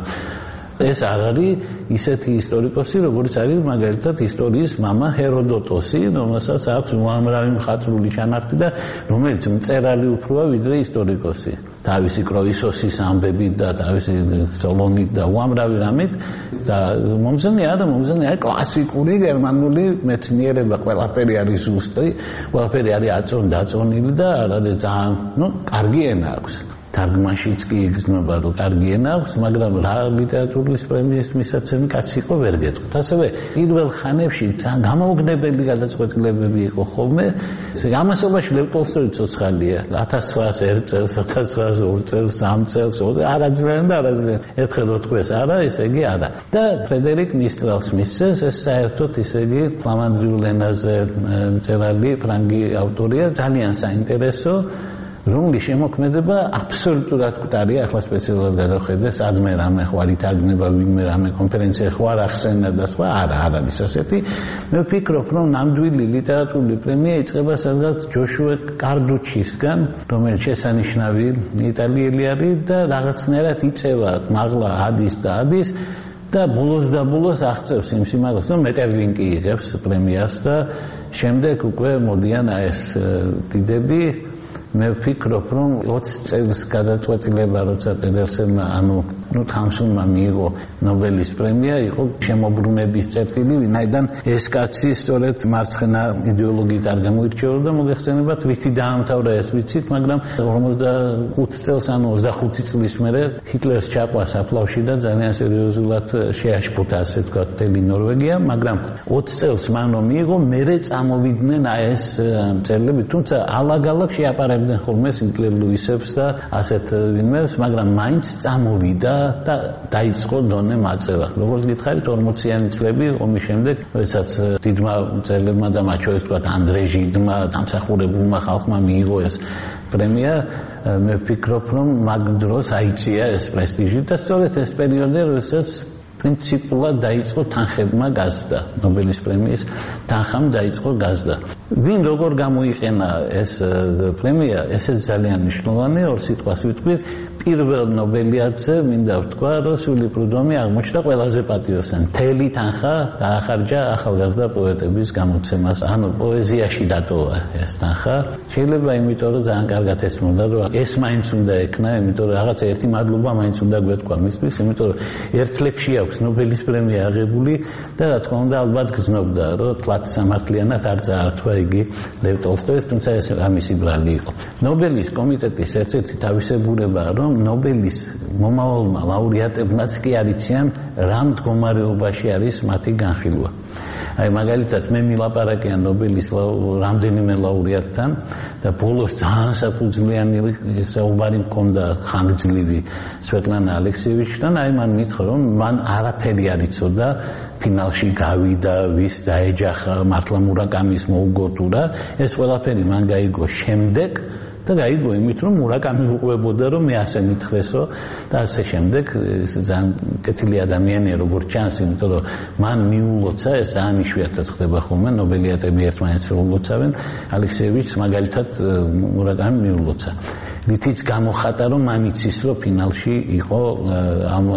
ეს არ არის ისეთი ისტორიკოსი, როგორც არის მაგალითად ისტორიის მამა ჰეროდოტოსი, რომელსაც აქვს უამრავი მხატვრული ჩანართი და რომელიც მწერალი უფროა ვიდრე ისტორიკოსი. თავისი კროისოსის ამბებით და თავისი სოლონით და უამრავი რამით და მომზენი არა, მომზენი არის კლასიკური გერმანული მეცნიერება, ყველაფერი არის ზუსტი, ყველაფერი არის აწონ-დაწონილი და არის ძალიან, ნუ, კარგი ენა აქვს. თარგმანშიც კი იგრძნობა, რომ კარგი ენა აქვს, მაგრამ რა ლიტერატურის პრემიის მისაცემი კაცი იყო ვერ გეტყვით. ასევე პირველ ხანებში ძალიან გამოუგნებელი გადაწყვეტილებები იყო ხოლმე. ამასობაში ლევ ტოლსტოი ცოცხალია. ათას ცხრაას ერთ წელს, ათას ცხრაას ორ წელს, სამ წელს, არაძლევენ და არაძლევენ. ერთხელ რო თქვეს არა, ესე იგი არა. და ფრედერიკ მისტრალს მისცეს, ეს საერთოდ ისე იგი ფლამანდრიულ ენაზე მწერალი, ფრანგი ავტორია, ძალიან საინტერესო. რომლის შემოქმედება აბსოლუტურად მკვდარია, ახლა სპეციალურად გადავხედე, სადმე რამე ხوار ითარგმნება, ვინმე რამე კონფერენცია ხوار ახსენა და სხვა, არა, არ არის ასეთი. მე ვფიქრობ, რომ ნამდვილი ლიტერატურული პრემია იწყება სადღაც ჯოშუა კარდუჩისგან, რომელიც შესანიშნავი იტალიელი არის და რაღაცნაირად იწევა, მაღლა ადის და ადის და ბოლოს და ბოლოს აღწევს იმ სიმაღლეს, რომ მეტერლინკი იღებს პრემიას და შემდეგ უკვე მოდიან ეს დიდები. მე ვფიქრობ, რომ ოცი წელს გადაწყვეტილება, როცა პედერსენმა, ანუ ნუ თამსუნმა მიიღო ნობელის პრემია, იყო შემოbrunების წერტილი, ვინაიდან ეს კაცი სწორედ მარცხენა იდეოლოგიით არ გამოირჩეოდა და მოგეხსენებათ, რითი დაამთავრა ეს ვიცით, მაგრამ ორმოცდახუთი წელს, ანუ ოცდახუთი წლის მერე ჰიტლერს ჩაყვა საფლავში და ძალიან სერიოზულად შეაშფოთა, ასე ვთქვათ, მთელი ნორვეგია, მაგრამ ოცი წელს მან რომ მიიღო, მერე წამოვიდნენ ეს მწერლები, თუმცა ალაგ-ალაგ შეაპარებდნენ ხოლმე სინკლერ ლუისებს და ასეთ ვინმეს, მაგრამ მაინც წამოვიდა და დაიწყო დონე მაწევა. როგორც გითხარით, ორმოციანი წლები ომის შემდეგ, როდესაც დიდმა მწერლებმა და მათ შორის ვთქვათ ანდრე ჟიდმა, დამსახურებულმა ხალხმა მიიღო ეს პრემია, მე ვფიქრობ, რომ მაგ დროს აიწია ეს პრესტიჟი და სწორედ ეს პერიოდი, როდესაც პრინციპულად დაიწყო თანხებმა გაზრდა, ნობელის პრემიის თანხამ დაიწყო გაზრდა. ვინ როგორ გამოიყენა ეს პრემია, ესეც ძალიან მნიშვნელოვანია, ორ სიტყვას ვიტყვი. პირველ ნობელიადზე მინდა ვთქვა, რომ სული პრუდომი აღმოჩნდა ყველაზე პატიოსანი. მთელი თანხა დაახარჯა ახალგაზრდა პოეტების გამოცემას, ანუ პოეზიაში დატოვა ეს თანხა. შეიძლება იმიტომ, რომ ძალიან კარგად ესმოდა, რომ ეს მაინც უნდა ექნა, იმიტომ რომ რაღაცა ერთი მადლობა მაინც უნდა გვეთქვა მისთვის, იმიტომ რომ ერთ ლექსში აქვს ნობელის პრემია აღებული და რა თქმა უნდა ალბათ გრძნობდა, რომ თლათ სამართლიანად არ წაართვა იგი ლევ ტოლსტოის, თუმცა ეს ამისი ბრალი იყო. ნობელის კომიტეტის ერთ-ერთი თავისებურებაა, რომ ნობელის მომავალმა ლაურეატებმაც კი არიციან, რა მდგომარეობაში არის მათი განხილვა. აი მაგალითად მე მილაპარაკიან ნობელის რამდენიმე ლაურეატთან და ბოლოს ძალიან საფუძვლიანი საუბარი მქონდა ხანგრძლივი სვეტლანა ალექსიევიჩთან, აი მან მითხრა, რომ მან არაფერი არ იცოდა, ფინალში გავიდა, ვის დაეჯახა, მართლა მურაკამის მოუგო თუ რა, ეს ყველაფერი მან გაიგო შემდეგ და გაიგო იმით, რომ მურაკამი უყვებოდა, რომ მე ასე მითხრესო და ასე შემდეგ. ძალიან კეთილი ადამიანია, როგორც ჩანს, იმიტომ რომ მან მიულოცა, ეს ძალიან იშვიათად ხდება ხოლმე, ნობელიატები ერთმანეთს რო ულოცავენ, ალექსიევიჩს მაგალითად მურაკამი მიულოცა. რითიც გამოხატა, რომ მან იცის, რომ ფინალში იყო ამ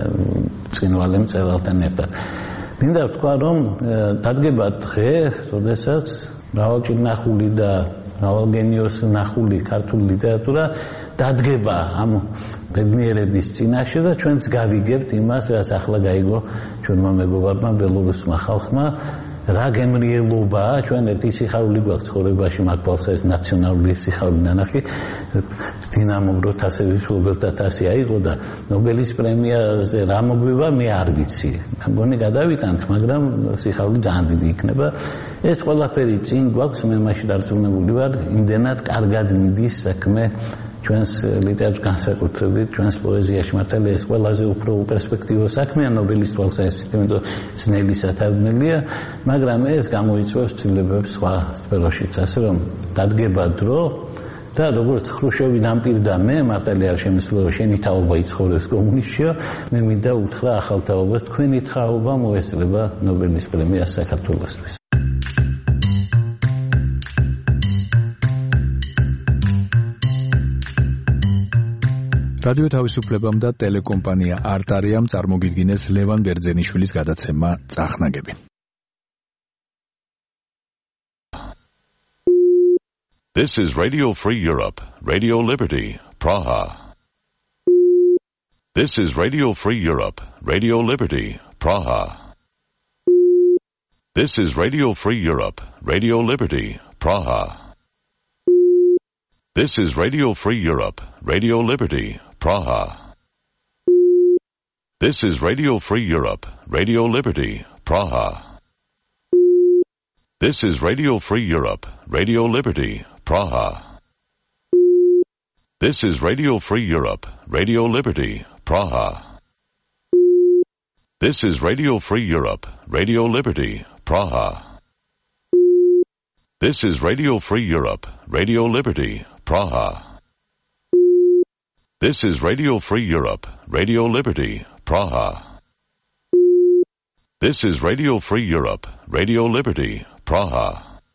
წინვალე მწერალთან ერთად. მინდა ვთქვა, რომ დადგება დღე, როდესაც მრავალჭირნახული და ნავალგენიოს ნახული ქართული ლიტერატურა დადგება ამ ბედნიერების წინაშე და ჩვენც გავიგებთ იმას, რაც ახლა გაიგო ჩვენმა მეგობარმა ბელორუსმა ხალხმა, რა გემრიელობაა ჩვენ ერთი სიხარული გვაქვს ცხოვრებაში მაგალითად ეს ნაციონალური სიხარული ნანახი დინამოგრო თასების ფულბელთა თასი აიღო და ნობელის პრემიაზე რა მოგვივა მე არ ვიცი. მგონი გადავიტანთ, მაგრამ სიხარული ძალიან დიდი იქნება. ეს ყველაფერი წინ გვაქვს, მე მაშინ დარწმუნებული ვარ, იმდენად კარგად მიდის საქმე ჩვენს ლიტერატურის განსაკუთრებით, ჩვენს პოეზიაში მართალია ეს ყველაზე უფრო პერსპექტივო საქმეა ნობელის თვალსაზრისით, იმიტომ ძნელი სათავნელია, მაგრამ ეს გამოიწვევს ცვლილებებს სხვა სფეროშიც, ასე რომ დადგება დრო და როგორც ხრუშოვი დამპირდა მე, მართალია არ შემიძლია რომ შენი თაობა იცხოვროს კომუნისტშიო, მე მინდა უთხრა ახალ თაობას, თქვენი თაობა მოესწრება ნობელის პრემიას საქართველოსთვის. რადიო თავისუფლებამ და ტელეკომპანია არტარიამ წარმოგიდგინეს ლევან ბერძენიშვილის გადაცემა წახნაგები. This is Radio Free Europe, Radio Liberty, Praha. This is Radio Free Europe, Radio Liberty, Praha. This is Radio Free Europe, Radio Liberty, Praha. This is Radio Free Europe, Radio Liberty, Praha. This is Radio Free Europe, Radio Liberty, Praha. This is Radio Free Europe, Radio Liberty, Praha. This is Radio Free Europe, Radio Liberty, Praha. This is Radio Free Europe, Radio Liberty, Praha. This is Radio Free Europe, Radio Liberty, Praha. This is Radio Free Europe, Radio Liberty, Praha. This is Radio Free Europe, Radio Liberty, Praha.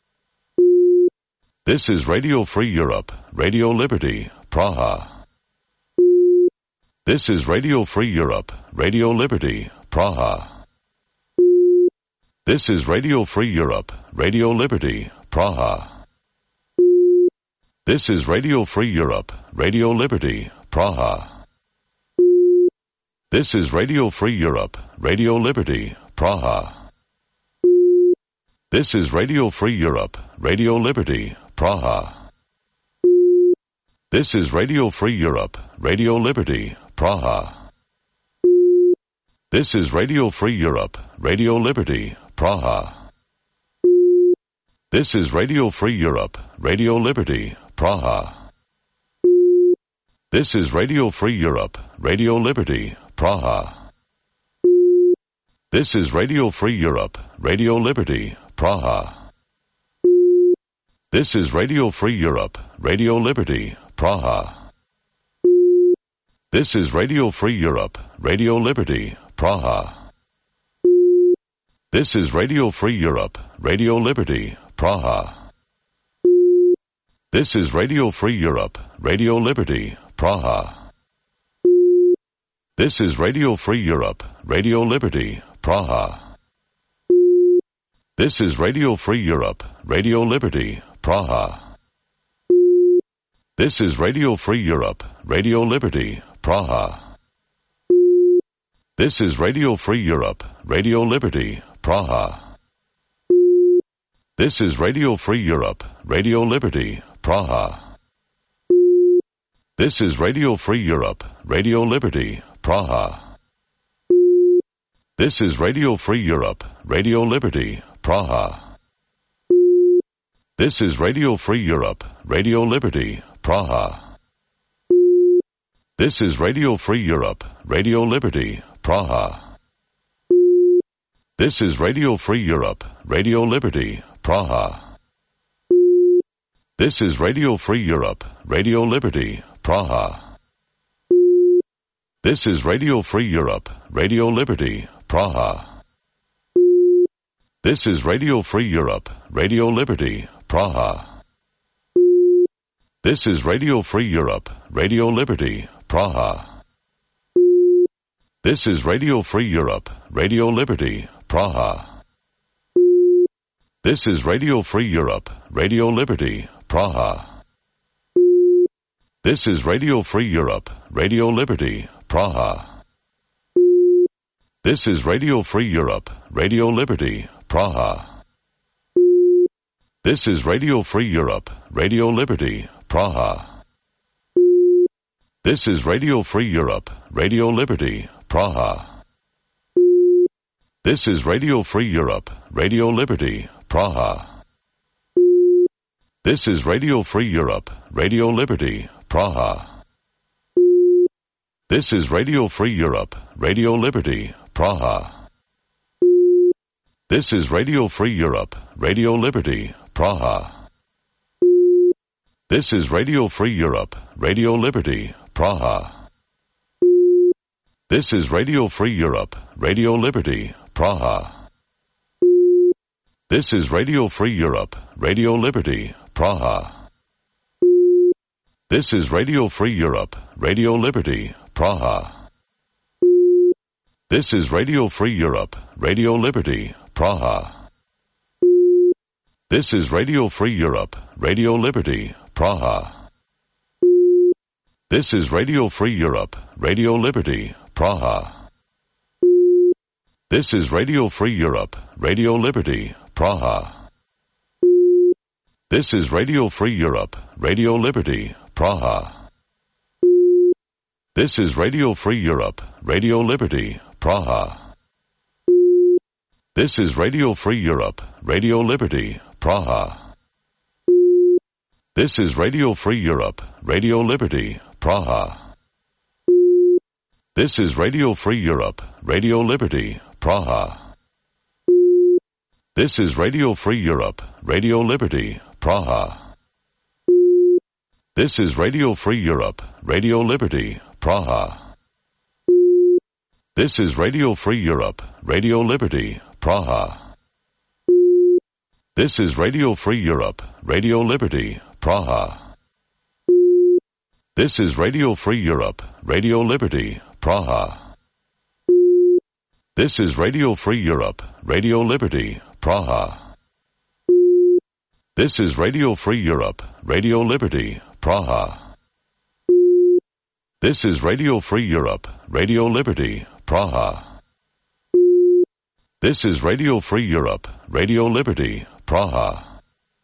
This is Radio Free Europe, Radio Liberty, Praha. This is Radio Free Europe, Radio Liberty, Praha. This is Radio Free Europe, Radio Liberty, Praha. This is Radio Free Europe, Radio Liberty, Praha. This is Radio Free Europe, Radio Liberty, Praha. This is Radio Free Europe, Radio Liberty, Praha. This is Radio Free Europe, Radio Liberty, Praha. This is Radio Free Europe, Radio Liberty, Praha. This is Radio Free Europe, Radio Liberty, Praha. This is Radio Free Europe, Radio Liberty, Praha. This is Radio Free Europe, Radio Liberty, Praha. This is Radio Free Europe, Radio Liberty, Praha. This is Radio Free Europe, Radio Liberty, Praha. This is Radio Free Europe, Radio Liberty, Praha. This is Radio Free Europe, Radio Liberty, Praha. This is Radio Free Europe, Radio Liberty, Praha. This is Radio Free Europe, Radio Liberty, Praha. This is Radio Free Europe, Radio Liberty, Praha. This is Radio Free Europe, Radio Liberty, Praha. This is Radio Free Europe, Radio Liberty, Praha. This is Radio Free Europe, Radio Liberty, Praha. This is Radio Free Europe, Radio Liberty, Praha. This is Radio Free Europe, Radio Liberty, Praha. This is Radio Free Europe, Radio Liberty, Praha. This is Radio Free Europe, Radio Liberty, Praha. This is Radio Free Europe, Radio Liberty, Praha. This is Radio Free Europe, Radio Liberty, Praha. This is Radio Free Europe, Radio Liberty, Praha. This is Radio Free Europe, Radio Liberty, Praha. This is Radio Free Europe, Radio Liberty, Praha. This is Radio Free Europe, Radio Liberty, Praha. This is Radio Free Europe, Radio Liberty, Praha. This is Radio Free Europe, Radio Liberty, Praha. This is Radio Free Europe, Radio Liberty, Praha. This is Radio Free Europe, Radio Liberty, Praha. This is Radio Free Europe, Radio Liberty, Praha. This is Radio Free Europe, Radio Liberty, Praha. This is Radio Free Europe, Radio Liberty, Praha. This is Radio Free Europe, Radio Liberty, Praha. This is Radio Free Europe, Radio Liberty, Praha. This is Radio Free Europe, Radio Liberty, Praha. This is Radio Free Europe, Radio Liberty, Praha. This is Radio Free Europe, Radio Liberty, Praha. This is Radio Free Europe, Radio Liberty, Praha. This is Radio Free Europe, Radio Liberty, Praha. This is Radio Free Europe, Radio Liberty, Praha. This is Radio Free Europe, Radio Liberty, Praha. This is Radio Free Europe, Radio Liberty, Praha. This is Radio Free Europe, Radio Liberty, Praha. This is Radio Free Europe, Radio Liberty, Praha. This is Radio Free Europe, Radio Liberty, Praha. This is Radio Free Europe, Radio Liberty, Praha. This is Radio Free Europe, Radio Liberty, Praha. This is Radio Free Europe, Radio Liberty, Praha. This is Radio Free Europe, Radio Liberty, Praha. This is Radio Free Europe, Radio Liberty, Praha. This is Radio Free Europe, Radio Liberty, Praha. This is Radio Free Europe, Radio Liberty, Praha. This is Radio Free Europe, Radio Liberty, Praha. This is Radio Free Europe, Radio Liberty, Praha. This is Radio Free Europe, Radio Liberty, Praha.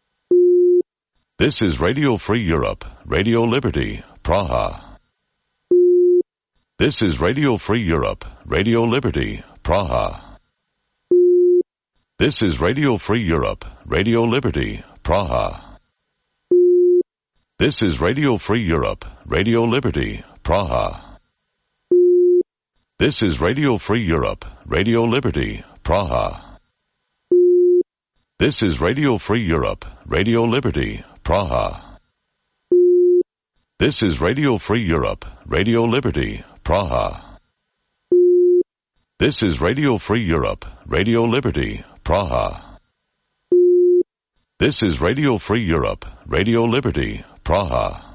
This is Radio Free Europe, Radio Liberty, Praha. This is Radio Free Europe, Radio Liberty, Praha. This is Radio Free Europe, Radio Liberty, Praha. This is Radio Free Europe, Radio Liberty, Praha. This is Radio Free Europe, Radio Liberty, Praha. This is Radio Free Europe, Radio Liberty, Praha. This is Radio Free Europe, Radio Liberty, Praha. This is Radio Free Europe, Radio Liberty, Praha. This is Radio Free Europe, Radio Liberty, Praha.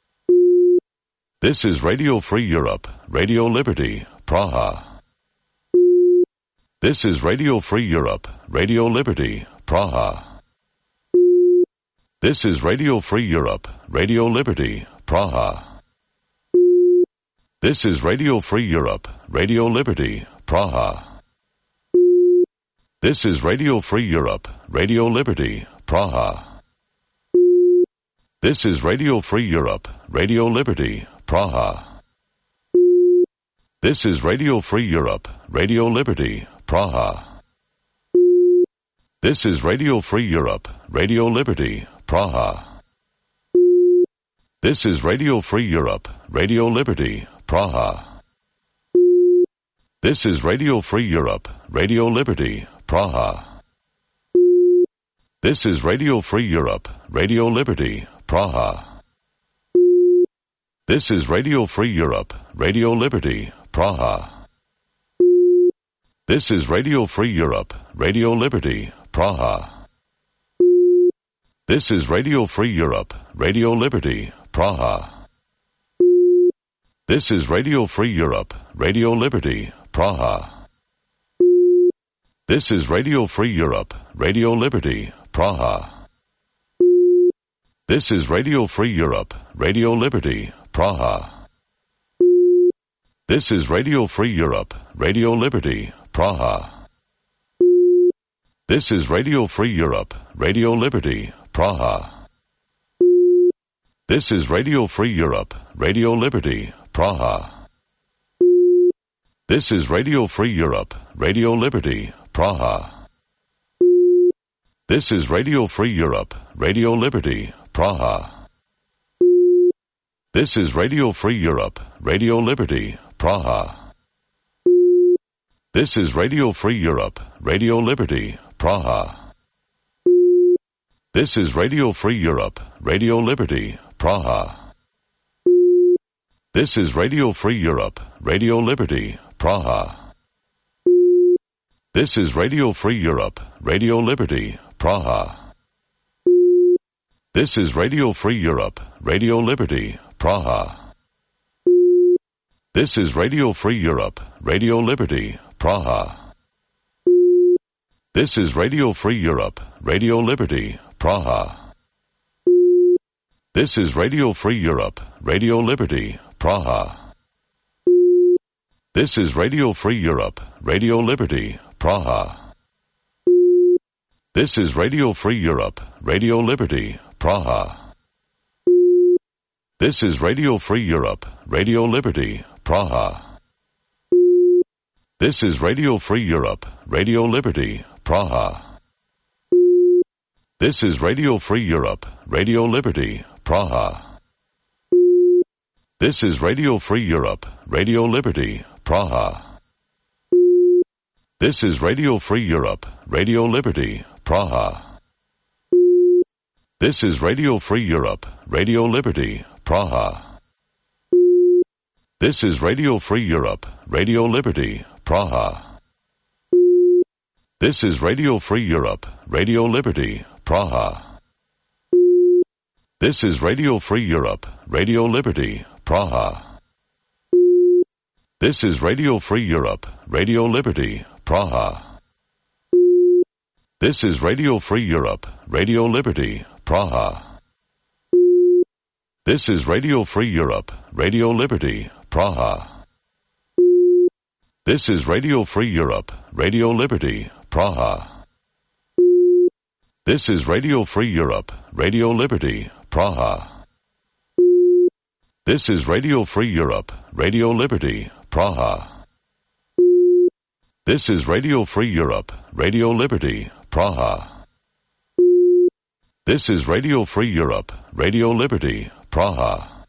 This is Radio Free Europe, Radio Liberty, Praha. This is Radio Free Europe, Radio Liberty, Praha. This is Radio Free Europe, Radio Liberty, Praha. This is Radio Free Europe, Radio Liberty, Praha. This is Radio Free Europe, Radio Liberty, Praha. This is Radio Free Europe, Radio Liberty, Praha. This is Radio Free Europe, Radio Liberty, Praha. This is Radio Free Europe, Radio Liberty, Praha. This is Radio Free Europe, Radio Liberty, Praha. This is Radio Free Europe, Radio Liberty, Praha. This is Radio Free Europe, Radio Liberty, Praha. This is Radio Free Europe, Radio Liberty, Praha. This is Radio Free Europe, Radio Liberty, Praha. This is Radio Free Europe, Radio Liberty, Praha. This is Radio Free Europe, Radio Liberty, Praha. This is Radio Free Europe, Radio Liberty, Praha. This is Radio Free Europe, Radio Liberty, Praha. This is Radio Free Europe, Radio Liberty, Praha. This is Radio Free Europe, Radio Liberty, Praha. This is Radio Free Europe, Radio Liberty, Praha. This is Radio Free Europe, Radio Liberty, Praha. This is Radio Free Europe, Radio Liberty, Praha. This is Radio Free Europe, Radio Liberty, Praha. This is Radio Free Europe, Radio Liberty, Praha. This is Radio Free Europe, Radio Liberty, Praha. This is Radio Free Europe, Radio Liberty, Praha. This is Radio Free Europe, Radio Liberty, Praha. This is Radio Free Europe, Radio Liberty, Praha. This is Radio Free Europe, Radio Liberty, Praha. This is Radio Free Europe, Radio Liberty, Praha. This is Radio Free Europe, Radio Liberty, Praha. This is Radio Free Europe, Radio Liberty, Praha. This is Radio Free Europe, Radio Liberty, Praha. This is Radio Free Europe, Radio Liberty, Praha. This is Radio Free Europe, Radio Liberty, Praha. This is Radio Free Europe, Radio Liberty, Praha. This is Radio Free Europe, Radio Liberty, Praha. This is Radio Free Europe, Radio Liberty, Praha. This is Radio Free Europe, Radio Liberty, Praha. This is Radio Free Europe, Radio Liberty, Praha. This is Radio Free Europe, Radio Liberty, Praha. This is Radio Free Europe, Radio Liberty, Praha. This is Radio Free Europe, Radio Liberty, Praha. This is Radio Free Europe, Radio Liberty, Praha. This is Radio Free Europe, Radio Liberty, Praha. This is Radio Free Europe, Radio Liberty, Praha. This is Radio Free Europe, Radio Liberty, Praha. This is Radio Free Europe, Radio Liberty, Praha. This is Radio Free Europe, Radio Liberty, Praha. This is Radio Free Europe, Radio Liberty, Praha.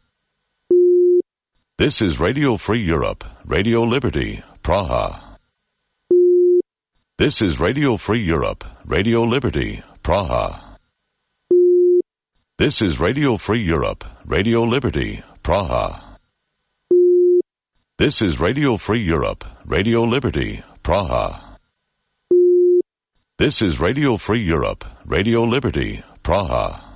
This is Radio Free Europe, Radio Liberty, Praha. This is Radio Free Europe, Radio Liberty, Praha. This is Radio Free Europe, Radio Liberty, Praha. This is Radio Free Europe, Radio Liberty, Praha. This is Radio Free Europe, Radio Liberty, Praha.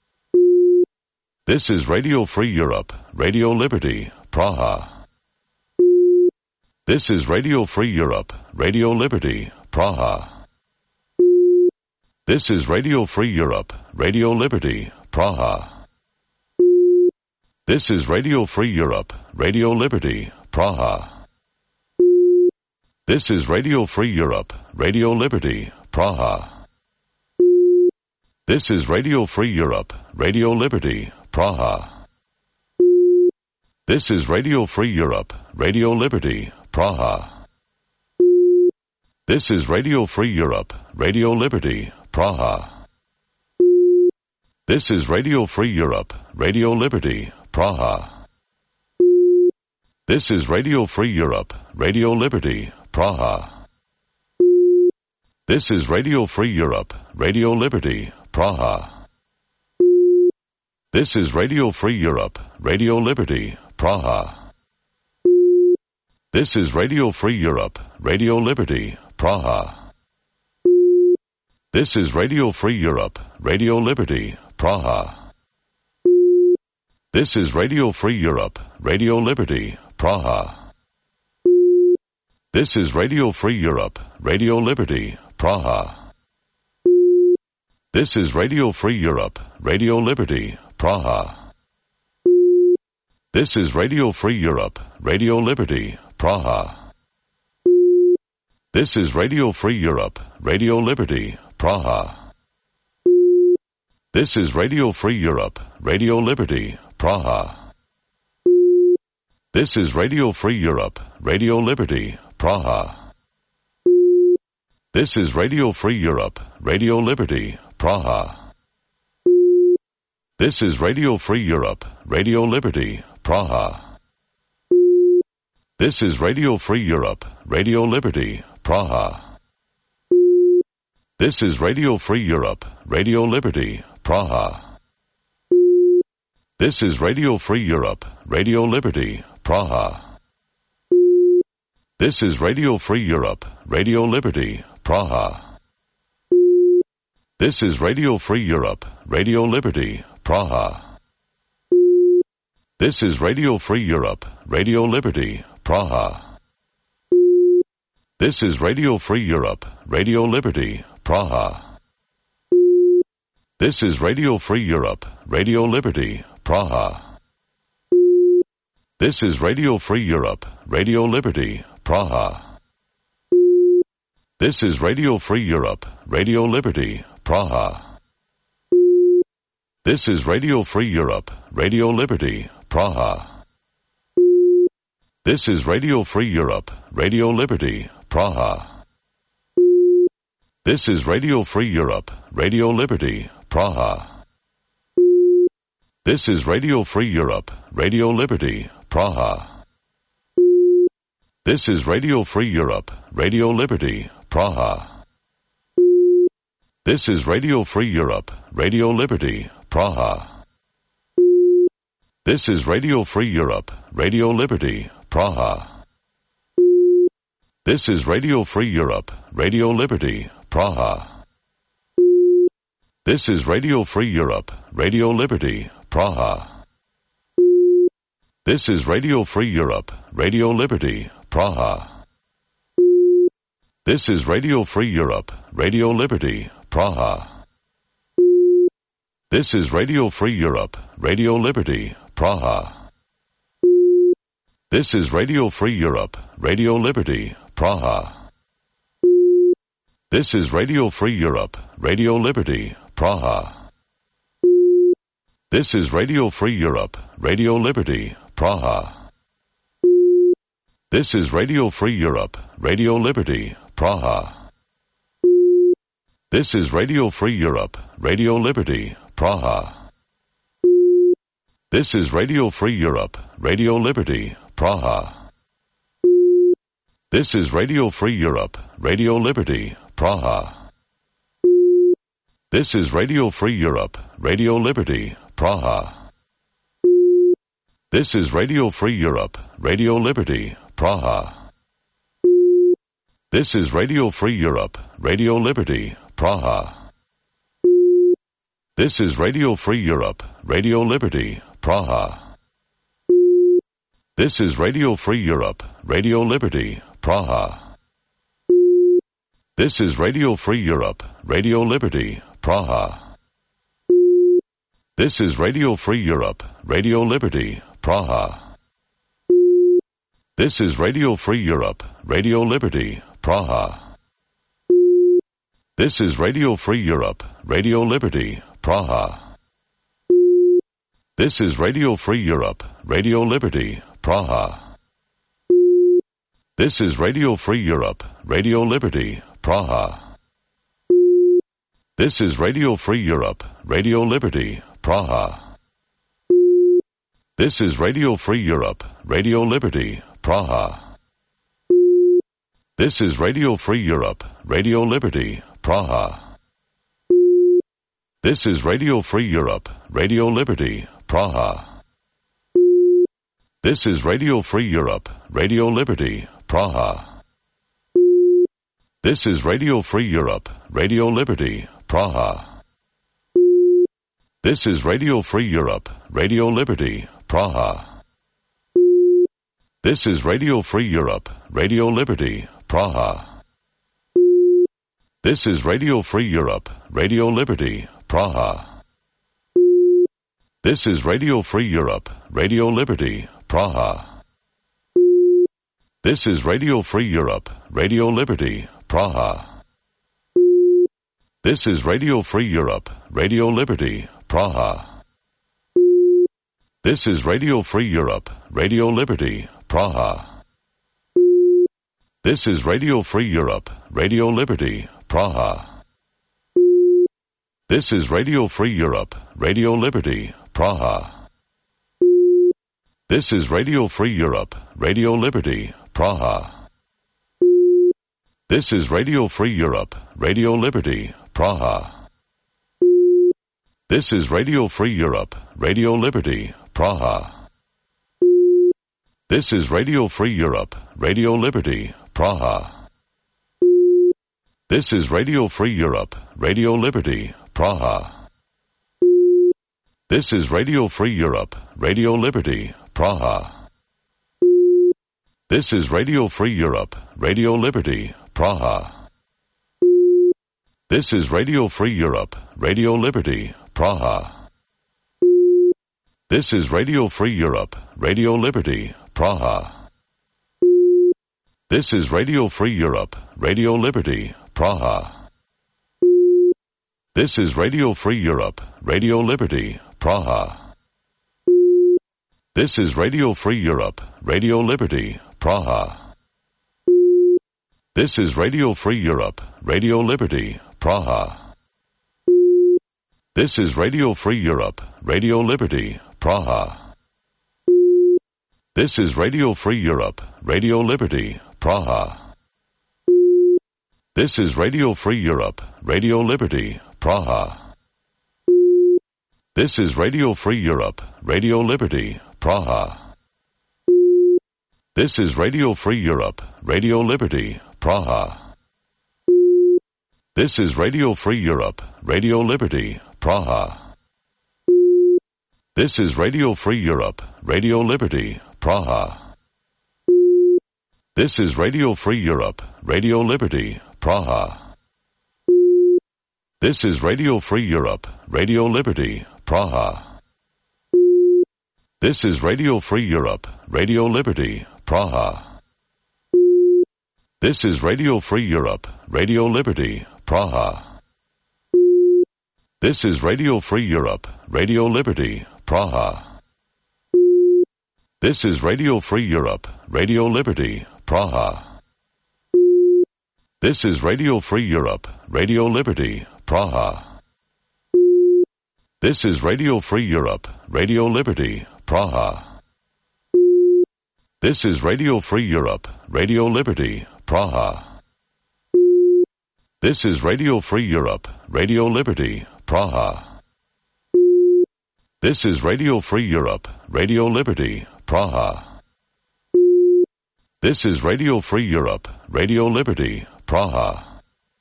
This is Radio Free Europe, Radio Liberty, Praha. This is Radio Free Europe, Radio Liberty, Praha. This is Radio Free Europe, Radio Liberty, Praha. This is Radio Free Europe, Radio Liberty, Praha. This is Radio Free Europe, Radio Liberty, Praha. This is Radio Free Europe, Radio Liberty, Praha. This is Radio Free Europe, Radio Liberty, Praha. This is Radio Free Europe, Radio Liberty, Praha. This is Radio Free Europe, Radio Liberty, Praha. This is Radio Free Europe, Radio Liberty, Praha. This is Radio Free Europe, Radio Liberty, Praha. This is Radio Free Europe, Radio Liberty, Praha. This is Radio Free Europe, Radio Liberty, Praha. This is Radio Free Europe, Radio Liberty, Praha. This is Radio Free Europe, Radio Liberty, Praha. This is Radio Free Europe, Radio Liberty, Praha. This is Radio Free Europe, Radio Liberty, Praha. This is Radio Free Europe, Radio Liberty, Praha. This is Radio Free Europe, Radio Liberty, Praha. This is Radio Free Europe, Radio Liberty, Praha. This is Radio Free Europe, Radio Liberty, Praha. This is Radio Free Europe, Radio Liberty, Praha. This is Radio Free Europe, Radio Liberty, Praha. This is Radio Free Europe, Radio Liberty, Praha. This is Radio Free Europe, Radio Liberty, Praha. This is Radio Free Europe, Radio Liberty, Praha. This is Radio Free Europe, Radio Liberty, Praha. This is Radio Free Europe, Radio Liberty, Praha. This is Radio Free Europe, Radio Liberty, Praha. This is Radio Free Europe, Radio Liberty, Praha. This is Radio Free Europe, Radio Liberty, Praha. This is Radio Free Europe, Radio Liberty, Praha. This is Radio Free Europe, Radio Liberty, Praha. This is Radio Free Europe, Radio Liberty, Praha. This is Radio Free Europe, Radio Liberty, Praha. This is Radio Free Europe, Radio Liberty, Praha. This is Radio Free Europe, Radio Liberty, Praha. This is Radio Free Europe, Radio Liberty, Praha. This is Radio Free Europe, Radio Liberty, Praha. This is Radio Free Europe, Radio Liberty, Praha. This is Radio Free Europe, Radio Liberty, Praha. This is Radio Free Europe, Radio Liberty, Praha. This is Radio Free Europe, Radio Liberty, Praha. This is Radio Free Europe, Radio Liberty, Praha. This is Radio Free Europe, Radio Liberty, Praha. This is Radio Free Europe, Radio Liberty, Praha. This is Radio Free Europe, Radio Liberty, Praha. This is Radio Free Europe, Radio Liberty, Praha. This is Radio Free Europe, Radio Liberty, Praha. This is Radio Free Europe, Radio Liberty, Praha. This is Radio Free Europe, Radio Liberty, Praha. This is Radio Free Europe, Radio Liberty, Praha. This is Radio Free Europe, Radio Liberty, Praha. This is Radio Free Europe, Radio Liberty, Praha. This is Radio Free Europe, Radio Liberty, Praha. This is Radio Free Europe, Radio Liberty, Praha. This is Radio Free Europe, Radio Liberty, Praha. This is Radio Free Europe, Radio Liberty, Praha. This is Radio Free Europe, Radio Liberty, Praha. This is Radio Free Europe, Radio Liberty, Praha. This is Radio Free Europe, Radio Liberty, Praha. This is Radio Free Europe, Radio Liberty, Praha. This is Radio Free Europe, Radio Liberty, Praha. This is Radio Free Europe, Radio Liberty, Praha. This is Radio Free Europe, Radio Liberty, Praha. This is Radio Free Europe, Radio Liberty, Praha. This is Radio Free Europe, Radio Liberty, Praha. This is Radio Free Europe, Radio Liberty, Praha. This is Radio Free Europe, Radio Liberty, Praha. This is Radio Free Europe, Radio Liberty, Praha. This is Radio Free Europe, Radio Liberty, Praha. This is Radio Free Europe, Radio Liberty, Praha. This is Radio Free Europe, Radio Liberty, Praha. This is Radio Free Europe, Radio Liberty, Praha. This is Radio Free Europe, Radio Liberty, Praha. This is Radio Free Europe, Radio Liberty, Praha. This is Radio Free Europe, Radio Liberty, Praha. This is Radio Free Europe, Radio Liberty, Praha. This is Radio Free Europe, Radio Liberty, Praha. This is Radio Free Europe, Radio Liberty, Praha. This is Radio Free Europe, Radio Liberty, Praha. This is Radio Free Europe, Radio Liberty, Praha. This is Radio Free Europe, Radio Liberty, Praha. This is Radio Free Europe, Radio Liberty, Praha. This is Radio Free Europe, Radio Liberty, Praha. This is Radio Free Europe, Radio Liberty, Praha. This is Radio Free Europe, Radio Liberty, Praha. This is Radio Free Europe, Radio Liberty, Praha. This is Radio Free Europe, Radio Liberty, Praha. This is Radio Free Europe, Radio Liberty, Praha. This is Radio Free Europe, Radio Liberty, Praha. This is Radio Free Europe, Radio Liberty, Praha. This is Radio Free Europe, Radio Liberty, Praha. This is Radio Free Europe, Radio Liberty, Praha. This is Radio Free Europe, Radio Liberty, Praha. This is Radio Free Europe, Radio Liberty, Praha. This is Radio Free Europe, Radio Liberty, Praha. This is Radio Free Europe, Radio Liberty, Praha. This is Radio Free Europe, Radio Liberty, Praha. This is Radio Free Europe, Radio Liberty, Praha. This is Radio Free Europe, Radio Liberty, Praha. This is Radio Free Europe, Radio Liberty, Praha. This is Radio Free Europe, Radio Liberty, Praha. This is Radio Free Europe, Radio Liberty, Praha. This is Radio Free Europe, Radio Liberty, Praha. This is Radio Free Europe, Radio Liberty, Praha. This is Radio Free Europe, Radio Liberty, Praha. This is Radio Free Europe, Radio Liberty, Praha. This is Radio Free Europe, Radio Liberty, Praha. This is Radio Free Europe, Radio Liberty, Praha.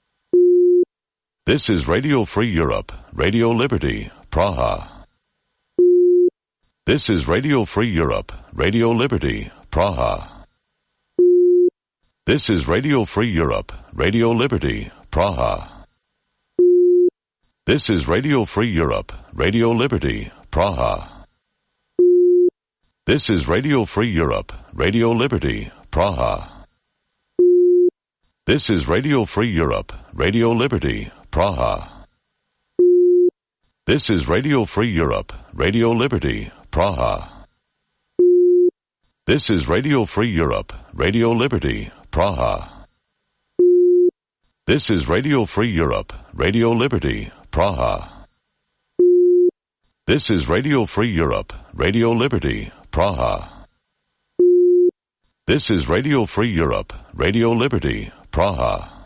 This is Radio Free Europe, Radio Liberty, Praha. This is Radio Free Europe, Radio Liberty, Praha. This is Radio Free Europe, Radio Liberty, Praha. This is Radio Free Europe, Radio Liberty, Praha. This is Radio Free Europe, Radio Liberty, Praha. This is Radio Free Europe, Radio Liberty, Praha. This is Radio Free Europe, Radio Liberty, Praha. This is Radio Free Europe, Radio Liberty, Praha. This is Radio Free Europe, Radio Liberty, Praha. This is Radio Free Europe, Radio Liberty, Praha. This is Radio Free Europe, Radio Liberty, Praha.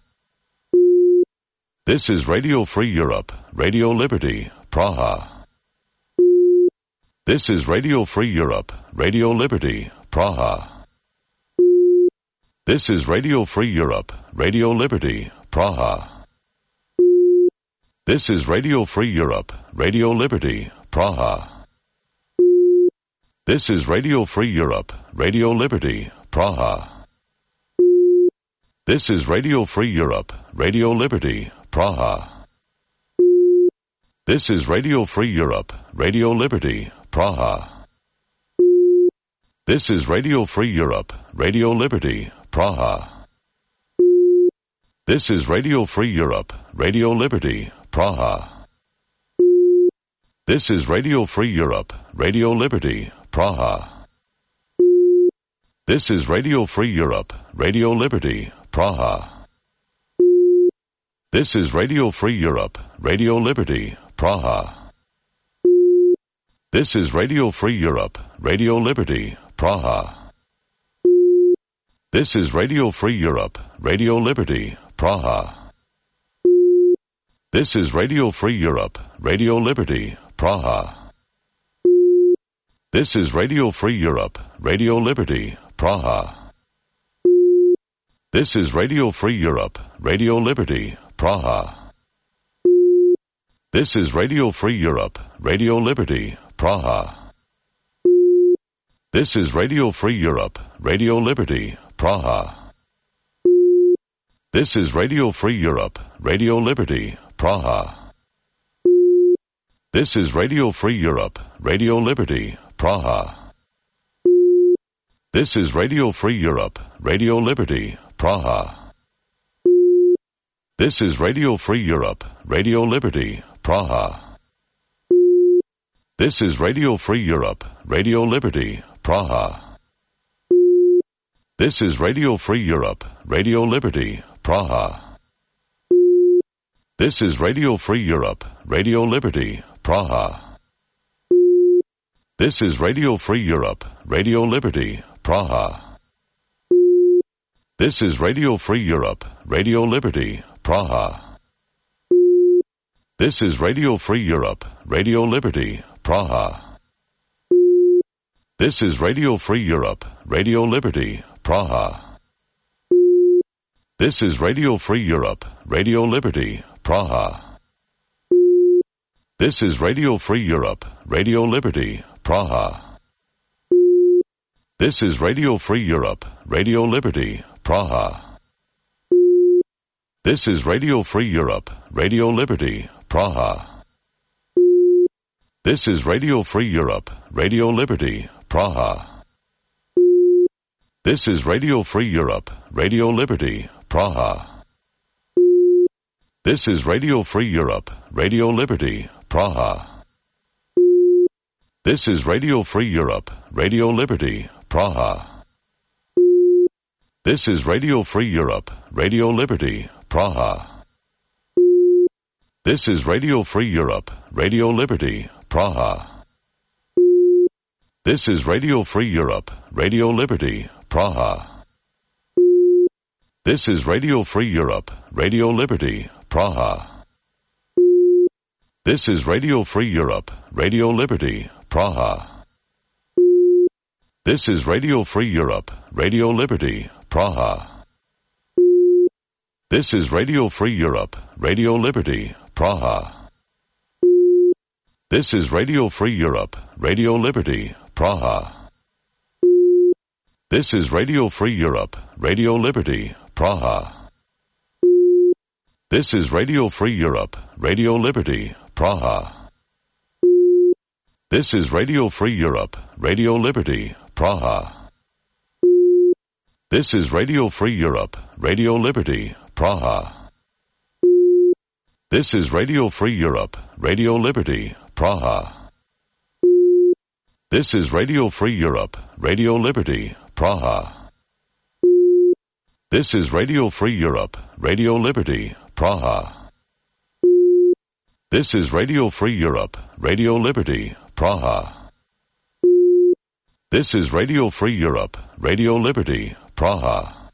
This is Radio Free Europe, Radio Liberty, Praha. This is Radio Free Europe, Radio Liberty, Praha. This is Radio Free Europe, Radio Liberty, Praha. This is Radio Free Europe, Radio Liberty, Praha. This is Radio Free Europe, Radio Liberty, Praha. This is Radio Free Europe, Radio Liberty, Praha. This is Radio Free Europe, Radio Liberty, Praha. This is Radio Free Europe, Radio Liberty, Praha. This is Radio Free Europe, Radio Liberty, Praha. This is Radio Free Europe, Radio Liberty, Praha. This is Radio Free Europe, Radio Liberty, Praha. This is Radio Free Europe, Radio Liberty, Praha. This is Radio Free Europe, Radio Liberty, Praha. This is Radio Free Europe, Radio Liberty, Praha. This is Radio Free Europe, Radio Liberty, Praha. This is Radio Free Europe, Radio Liberty, Praha. This is Radio Free Europe, Radio Liberty, Praha. This is Radio Free Europe, Radio Liberty, Praha. This is Radio Free Europe, Radio Liberty, Praha. This is Radio Free Europe, Radio Liberty, Praha. This is Radio Free Europe, Radio Liberty, Praha. This is Radio Free Europe, Radio Liberty, Praha. This is Radio Free Europe, Radio Liberty, Praha. This is Radio Free Europe, Radio Liberty, Praha. This is Radio Free Europe, Radio Liberty, Praha. This is Radio Free Europe, Radio Liberty, Praha. This is Radio Free Europe, Radio Liberty, Praha. This is Radio Free Europe, Radio Liberty, Praha. This is Radio Free Europe, Radio Liberty, Praha. This is Radio Free Europe, Radio Liberty, Praha. This is Radio Free Europe, Radio Liberty, Praha. This is Radio Free Europe, Radio Liberty, Praha. This is Radio Free Europe, Radio Liberty, Praha. This is Radio Free Europe, Radio Liberty, Praha. This is Radio Free Europe, Radio Liberty, Praha. This is Radio Free Europe, Radio Liberty, Praha. This is Radio Free Europe, Radio Liberty, Praha. This is Radio Free Europe, Radio Liberty, Praha. This is Radio Free Europe, Radio Liberty, Praha. This is Radio Free Europe, Radio Liberty, Praha. This is Radio Free Europe, Radio Liberty, Praha. This is Radio Free Europe, Radio Liberty, Praha. This is Radio Free Europe, Radio Liberty, Praha. This is Radio Free Europe, Radio Liberty, Praha. This is Radio Free Europe, Radio Liberty, Praha. This is Radio Free Europe, Radio Liberty, Praha. This is Radio Free Europe, Radio Liberty, Praha. This is Radio Free Europe, Radio Liberty, Praha. This is Radio Free Europe, Radio Liberty, Praha. This is Radio Free Europe, Radio Liberty, Praha. This is Radio Free Europe, Radio Liberty, Praha. This is Radio Free Europe, Radio Liberty, Praha. This is Radio Free Europe, Radio Liberty, Praha. This is Radio Free Europe, Radio Liberty, Praha. This is Radio Free Europe, Radio Liberty, Praha.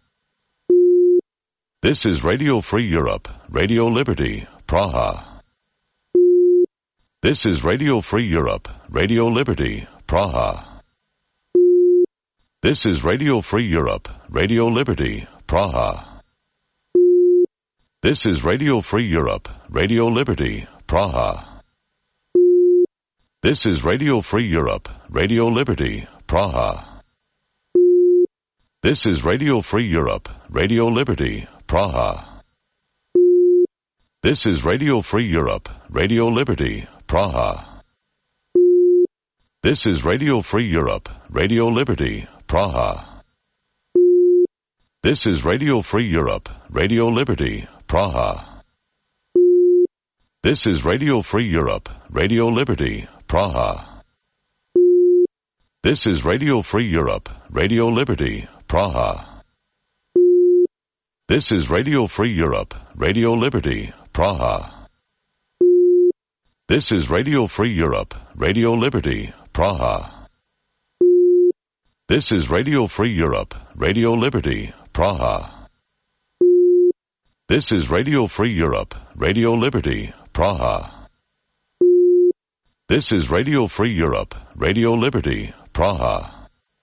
This is Radio Free Europe, Radio Liberty, Praha. This is Radio Free Europe, Radio Liberty, Praha. This is Radio Free Europe, Radio Liberty, Praha. This is Radio Free Europe, Radio Liberty, Praha. This is Radio Free Europe, Radio Liberty, Praha. This is Radio Free Europe, Radio Liberty, Praha. This is Radio Free Europe, Radio Liberty, Praha. This is Radio Free Europe, Radio Liberty, Praha. This is Radio Free Europe, Radio Liberty, Praha. This is Radio Free Europe, Radio Liberty, Praha. This is Radio Free Europe, Radio Liberty, Praha. This is Radio Free Europe, Radio Liberty, Praha. This is Radio Free Europe, Radio Liberty, Praha. This is Radio Free Europe, Radio Liberty, Praha. This is Radio Free Europe, Radio Liberty, Praha. This is Radio Free Europe, Radio Liberty, Praha.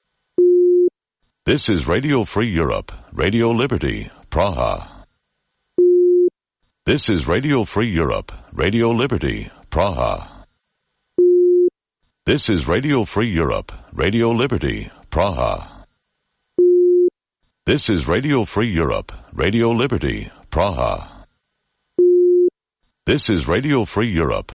This is Radio Free Europe, Radio Liberty, Praha. This is Radio Free Europe, Radio Liberty, Praha. This is Radio Free Europe, Radio Liberty, Praha. This is Radio Free Europe, Radio Liberty, Praha. This is Radio Free Europe,